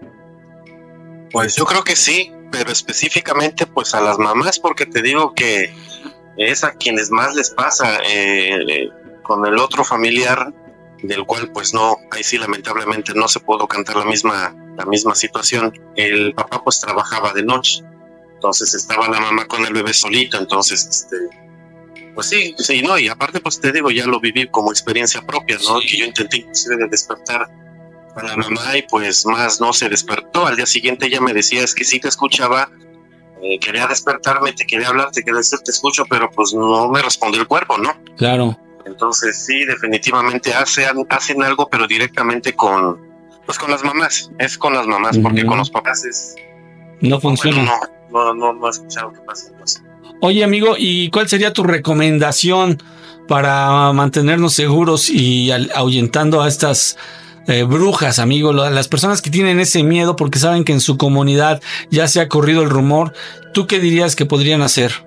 Pues yo creo que sí, pero específicamente pues a las mamás, porque te digo que es a quienes más les pasa eh, eh, con el otro familiar, del cual pues no, ahí sí lamentablemente no se pudo cantar la misma, la misma situación. El papá pues trabajaba de noche, entonces estaba la mamá con el bebé solito, entonces este pues sí, sí, no, y aparte pues te digo, ya lo viví como experiencia propia, ¿no? Que yo intenté inclusive de despertar a la mamá y pues más no se despertó. Al día siguiente ella me decía, es que sí te escuchaba, eh, quería despertarme, te quería hablar, te quería decir te escucho, pero pues no me respondió el cuerpo, ¿no? Claro. Entonces sí, definitivamente hacen, hacen algo, pero directamente con pues con las mamás, es con las mamás, Ujú. porque con los papás es, No funciona. bueno, no, no, no, no he escuchado que pase pues. Oye, amigo, ¿y cuál sería tu recomendación para mantenernos seguros y al- ahuyentando a estas eh, brujas, amigo? Lo- Las personas que tienen ese miedo porque saben que en su comunidad ya se ha corrido el rumor, ¿tú qué dirías que podrían hacer?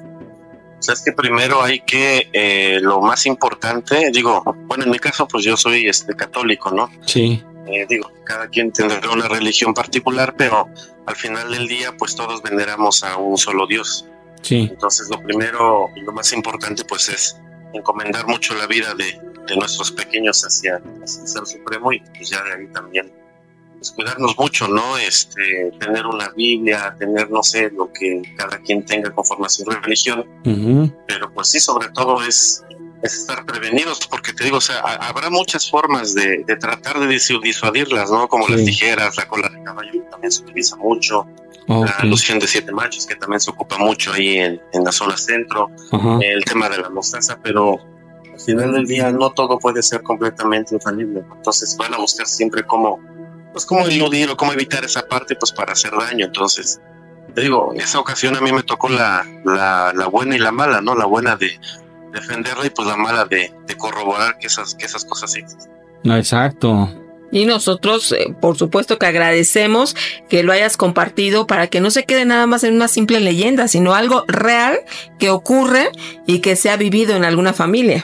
O sea, es que primero hay que, eh, lo más importante, digo, bueno, en mi caso, pues yo soy este católico, ¿no? Sí. Eh, digo, cada quien tendrá una religión particular, pero al final del día, pues todos veneramos a un solo Dios. Sí. Entonces, lo primero y lo más importante, pues es encomendar mucho la vida de, de nuestros pequeños hacia, hacia el Ser Supremo y pues ya de ahí también pues cuidarnos mucho, ¿no? Este, tener una Biblia, tener, no sé, lo que cada quien tenga conforme a su religión, Ujú. pero pues sí, sobre todo es, es estar prevenidos, porque te digo, o sea, ha- habrá muchas formas de, de tratar de disu- disuadirlas, ¿no? Como Sí. las tijeras, la cola de caballo que también se utiliza mucho, Ok. la loción de siete machos que también se ocupa mucho ahí en, en la zona centro, Ajá. el tema de la mostaza, pero al final del día no todo puede ser completamente infalible, entonces van a buscar siempre cómo, pues cómo eludir o cómo evitar esa parte pues para hacer daño. Entonces te digo, en esa ocasión a mí me tocó la, la, la buena y la mala, ¿no? La buena de defenderla y pues la mala de, de corroborar que esas, que esas cosas sí existen. No, exacto. Y nosotros, eh, por supuesto que agradecemos que lo hayas compartido para que no se quede nada más en una simple leyenda, sino algo real que ocurre y que se ha vivido en alguna familia.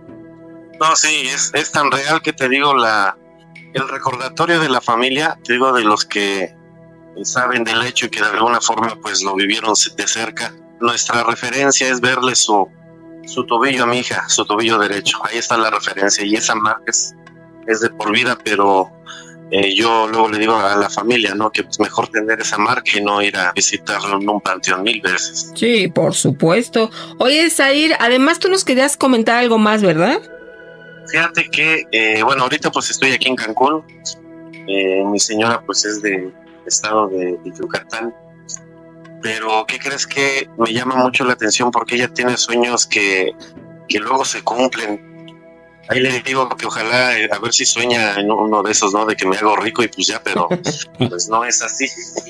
No, sí, es, es tan real que te digo, la el recordatorio de la familia, te digo, de los que saben del hecho y que de alguna forma pues lo vivieron de cerca. Nuestra referencia es verle su, su tobillo a mi hija, su tobillo derecho. Ahí está la referencia y esa marca es, es de por vida, pero eh, yo luego le digo a la familia, ¿no? Que pues mejor tener esa marca y no ir a visitarlo en un panteón mil veces. Sí, por supuesto. Oye, Zair, además tú nos querías comentar algo más, ¿verdad? Fíjate que, eh, bueno, ahorita pues estoy aquí en Cancún. Eh, mi señora pues es de estado de, de Yucatán. Pero, ¿qué crees que me llama mucho la atención? Porque ella tiene sueños que, que luego se cumplen. Ahí le digo que ojalá, eh, a ver si sueña en uno de esos, ¿no? De que me hago rico y pues ya, pero pues no es así.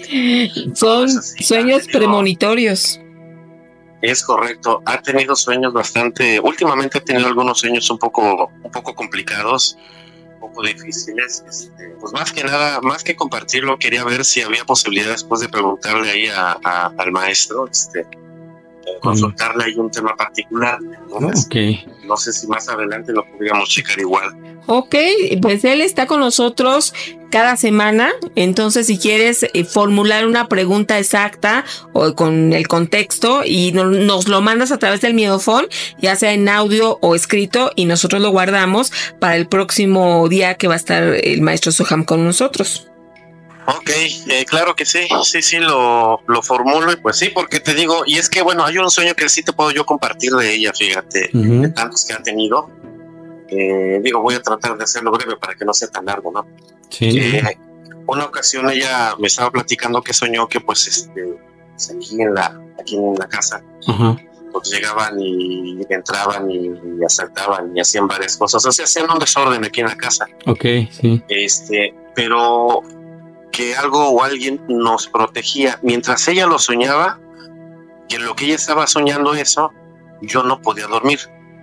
Son sueños premonitorios. Es correcto, ha tenido sueños bastante, últimamente ha tenido algunos sueños un poco, un poco complicados, un poco difíciles, este, pues más que nada, más que compartirlo, quería ver si había posibilidad después de preguntarle ahí a, a- al maestro, este, eh, consultarle ahí un tema particular. Entonces, Ok. no sé si más adelante lo podríamos checar igual. Ok, pues él está con nosotros cada semana, entonces si quieres eh, formular una pregunta exacta o con el contexto y no- nos lo mandas a través del Miedofón, ya sea en audio o escrito, y nosotros lo guardamos para el próximo día que va a estar el maestro Soham con nosotros. Ok, eh, claro que sí, sí, sí, lo, lo formulo y pues sí, porque te digo, y es que bueno, hay un sueño que sí te puedo yo compartir de ella, fíjate, uh-huh. de tantos que ha tenido. Eh, digo, voy a tratar de hacerlo breve para que no sea tan largo, ¿no? Sí. Eh, una ocasión ella me estaba platicando que soñó que pues este pues, aquí en la aquí en la casa uh-huh. pues llegaban y entraban y, y asaltaban y hacían varias cosas, o sea, hacían un desorden aquí en la casa. Okay, sí. Este, pero que algo o alguien nos protegía mientras ella lo soñaba, y en lo que ella estaba soñando eso, yo no podía dormir.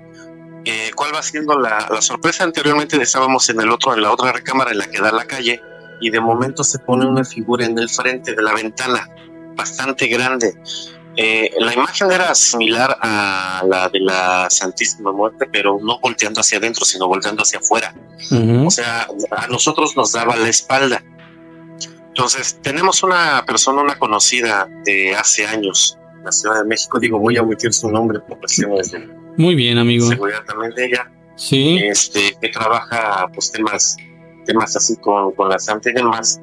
Eh, ¿Cuál va siendo la, la sorpresa? Anteriormente estábamos en el otro, en la otra recámara en la que da la calle, y de momento se pone una figura en el frente de la ventana, bastante grande. Eh, la imagen era similar a la de la Santísima Muerte, pero no volteando hacia adentro, sino volteando hacia afuera. Uh-huh. O sea, a nosotros nos daba la espalda. Entonces, tenemos una persona, una conocida de hace años, en la Ciudad de México, digo, voy a omitir su nombre por cuestiones de Muy bien, amigo. seguridad también de ella, sí. este, que trabaja pues temas, temas así con, con la santa y demás.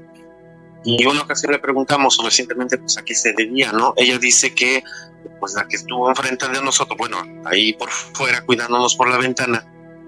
Y una ocasión le preguntamos recientemente pues a qué se debía, ¿no? Ella dice que pues la que estuvo enfrente de nosotros, bueno, ahí por fuera cuidándonos por la ventana,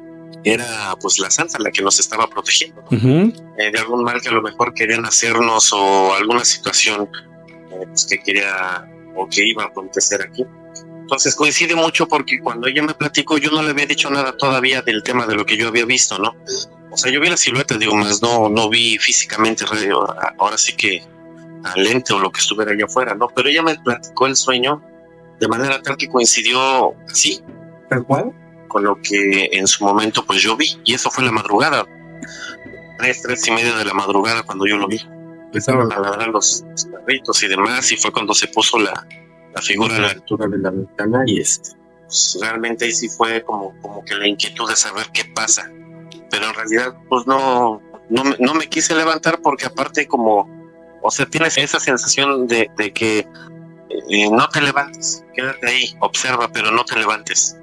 era pues la santa la que nos estaba protegiendo, ¿no? uh-huh. eh, de algún mal que a lo mejor querían hacernos o alguna situación eh, pues que quería o que iba a acontecer aquí. Entonces coincide mucho porque cuando ella me platicó yo no le había dicho nada todavía del tema de lo que yo había visto, ¿no? O sea, yo vi la silueta, digo, más no, no vi físicamente, ahora sí que al lente o lo que estuviera allá afuera, ¿no? Pero ella me platicó el sueño de manera tal que coincidió así, tal cual, con lo que en su momento pues yo vi, y eso fue en la madrugada, tres, tres y media de la madrugada cuando yo lo vi. Empezaron a ladrar los, los perritos y demás, y fue cuando se puso la, la figura a la altura de la ventana, y este, pues realmente ahí sí fue como, como que la inquietud de saber qué pasa, pero en realidad pues no, no, me, no me quise levantar porque aparte como, o sea, tienes esa sensación de, de que eh, no te levantes, quédate ahí, observa, pero no te levantes.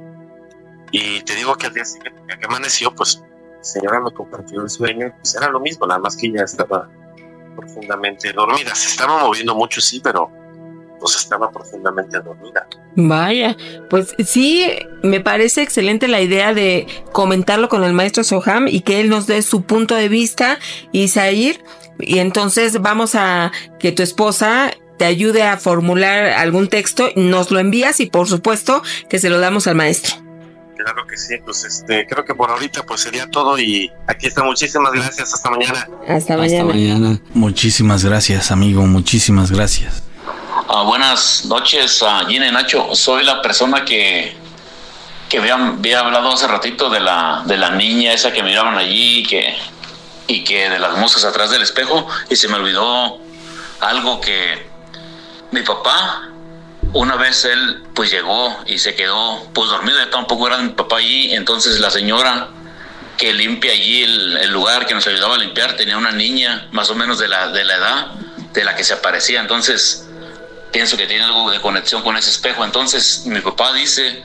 Y te digo que al día siguiente que amaneció, pues la señora me compartió el sueño, pues era lo mismo, nada más que ella estaba profundamente dormida. Se estaba moviendo mucho, sí, pero pues estaba profundamente dormida. Vaya, pues sí, me parece excelente la idea de comentarlo con el maestro Soham y que él nos dé su punto de vista, Isair, y entonces vamos a que tu esposa te ayude a formular algún texto, nos lo envías y por supuesto que se lo damos al maestro. Claro que sí, pues este, creo que por ahorita pues sería todo y aquí está, muchísimas gracias, hasta mañana. Hasta mañana. Hasta mañana. Muchísimas gracias, amigo, muchísimas gracias. Uh, buenas noches, uh, Gina y Nacho, soy la persona que, que había, había hablado hace ratito de la, de la niña esa que miraban allí y que, y que de las moscas atrás del espejo, y se me olvidó algo que mi papá, una vez él pues llegó y se quedó pues dormido, ya tampoco era mi papá allí, entonces la señora que limpia allí el, el lugar, que nos ayudaba a limpiar, tenía una niña más o menos de la, de la edad de la que se aparecía, entonces pienso que tiene algo de conexión con ese espejo. Entonces mi papá dice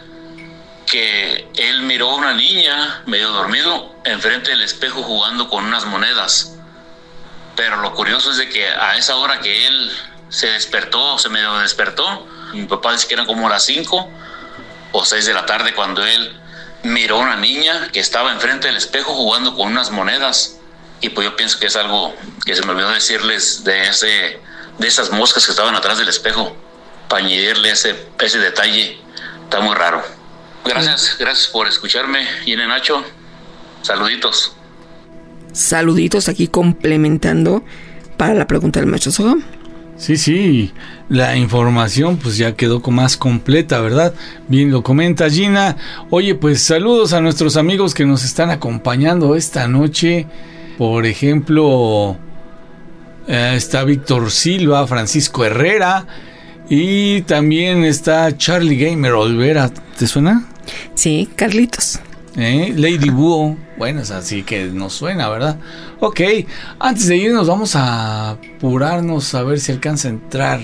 que él miró a una niña medio dormido enfrente del espejo jugando con unas monedas, pero lo curioso es de que a esa hora que él se despertó, se medio despertó, mi papá dice que eran como las cinco o seis de la tarde cuando él miró a una niña que estaba enfrente del espejo jugando con unas monedas. Y pues yo pienso que es algo que se me olvidó decirles de ese, de esas moscas que estaban atrás del espejo, para añadirle ese, ese detalle. Está muy raro. Gracias, gracias por escucharme, Gina y Nacho. Saluditos. Saluditos aquí complementando para la pregunta del maestro Soham. Sí, sí, la información pues ya quedó más completa, ¿verdad? Bien lo comenta Gina. Oye, pues saludos a nuestros amigos que nos están acompañando esta noche. Por ejemplo, eh, está Víctor Silva, Francisco Herrera y también está Charlie Gamer Olvera. ¿Te suena? Sí, Carlitos. ¿Eh? Lady Búho. Bueno, es así que nos suena, ¿verdad? Ok, antes de irnos vamos a apurarnos a ver si alcanza a entrar.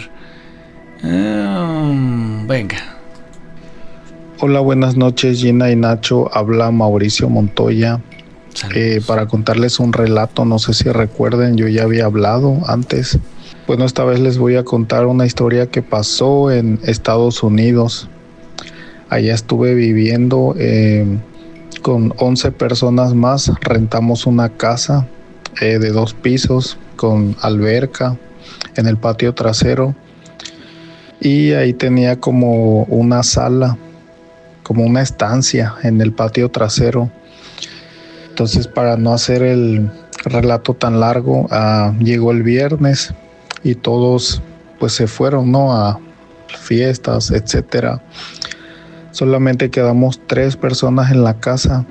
Um, venga. Hola, buenas noches, Gina y Nacho. Habla Mauricio Montoya. eh, para contarles un relato. No sé si recuerden, yo ya había hablado antes. Bueno, esta vez les voy a contar una historia que pasó en Estados Unidos. Allá estuve viviendo eh, con once personas más. Rentamos una casa eh, de dos pisos con alberca en el patio trasero. Y ahí tenía como una sala, como una estancia en el patio trasero. Entonces, para no hacer el relato tan largo, uh, llegó el viernes y todos pues se fueron, ¿no? A fiestas, etcétera. Solamente quedamos tres personas en la casa.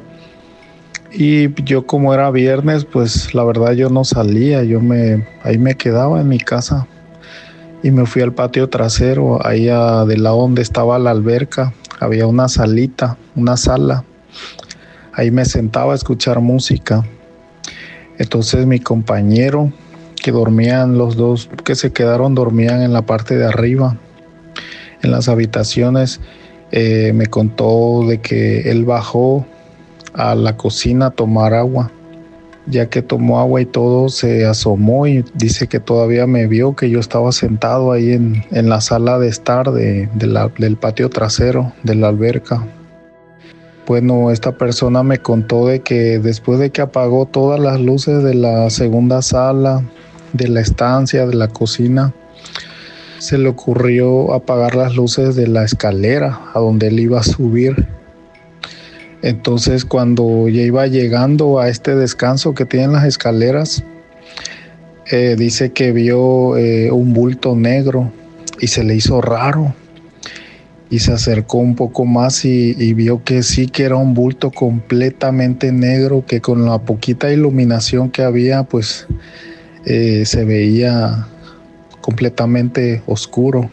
Y yo, como era viernes, pues la verdad yo no salía, yo me ahí me quedaba en mi casa. Y me fui al patio trasero, ahí a, de lado donde estaba la alberca, había una salita, una sala. Ahí me sentaba a escuchar música. Entonces mi compañero, que dormían los dos, que se quedaron, dormían en la parte de arriba, en las habitaciones, eh, me contó de que él bajó a la cocina a tomar agua. Ya que tomó agua y todo, se asomó y dice que todavía me vio, que yo estaba sentado ahí en, en la sala de estar de, de la, del patio trasero de la alberca. Bueno, esta persona me contó de que después de que apagó todas las luces de la segunda sala, de la estancia, de la cocina, se le ocurrió apagar las luces de la escalera a donde él iba a subir. Entonces, cuando ya iba llegando a este descanso que tienen las escaleras, eh, dice que vio eh, un bulto negro y se le hizo raro. Y se acercó un poco más y, y vio que sí, que era un bulto completamente negro, que con la poquita iluminación que había, pues eh, se veía completamente oscuro.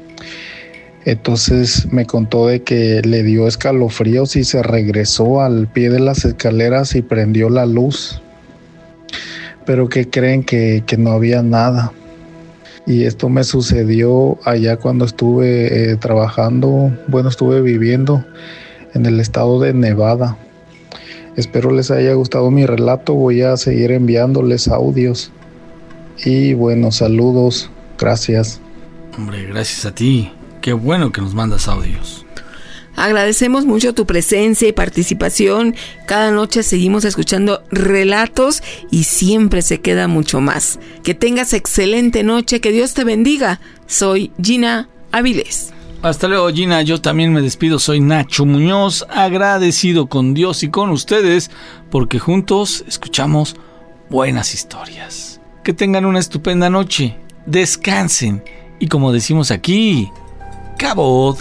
Entonces me contó de que le dio escalofríos y se regresó al pie de las escaleras y prendió la luz. Pero que creen que, que no había nada. Y esto me sucedió allá cuando estuve eh, trabajando, bueno, estuve viviendo en el estado de Nevada. Espero les haya gustado mi relato, voy a seguir enviándoles audios. Y bueno, saludos, gracias. Hombre, gracias a ti. Qué bueno que nos mandas audios. Agradecemos mucho tu presencia y participación. Cada noche seguimos escuchando relatos y siempre se queda mucho más. Que tengas excelente noche, que Dios te bendiga. Soy Gina Avilés. Hasta luego, Gina. Yo también me despido. Soy Nacho Muñoz, agradecido con Dios y con ustedes porque juntos escuchamos buenas historias. Que tengan una estupenda noche. Descansen y, como decimos aquí, Cabot.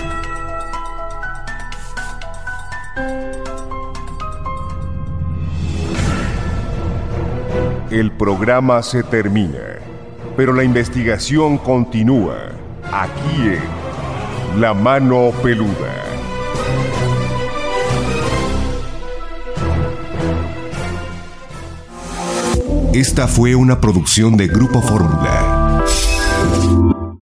El programa se termina, pero la investigación continúa aquí en La Mano Peluda. Esta fue una producción de Grupo Fórmula.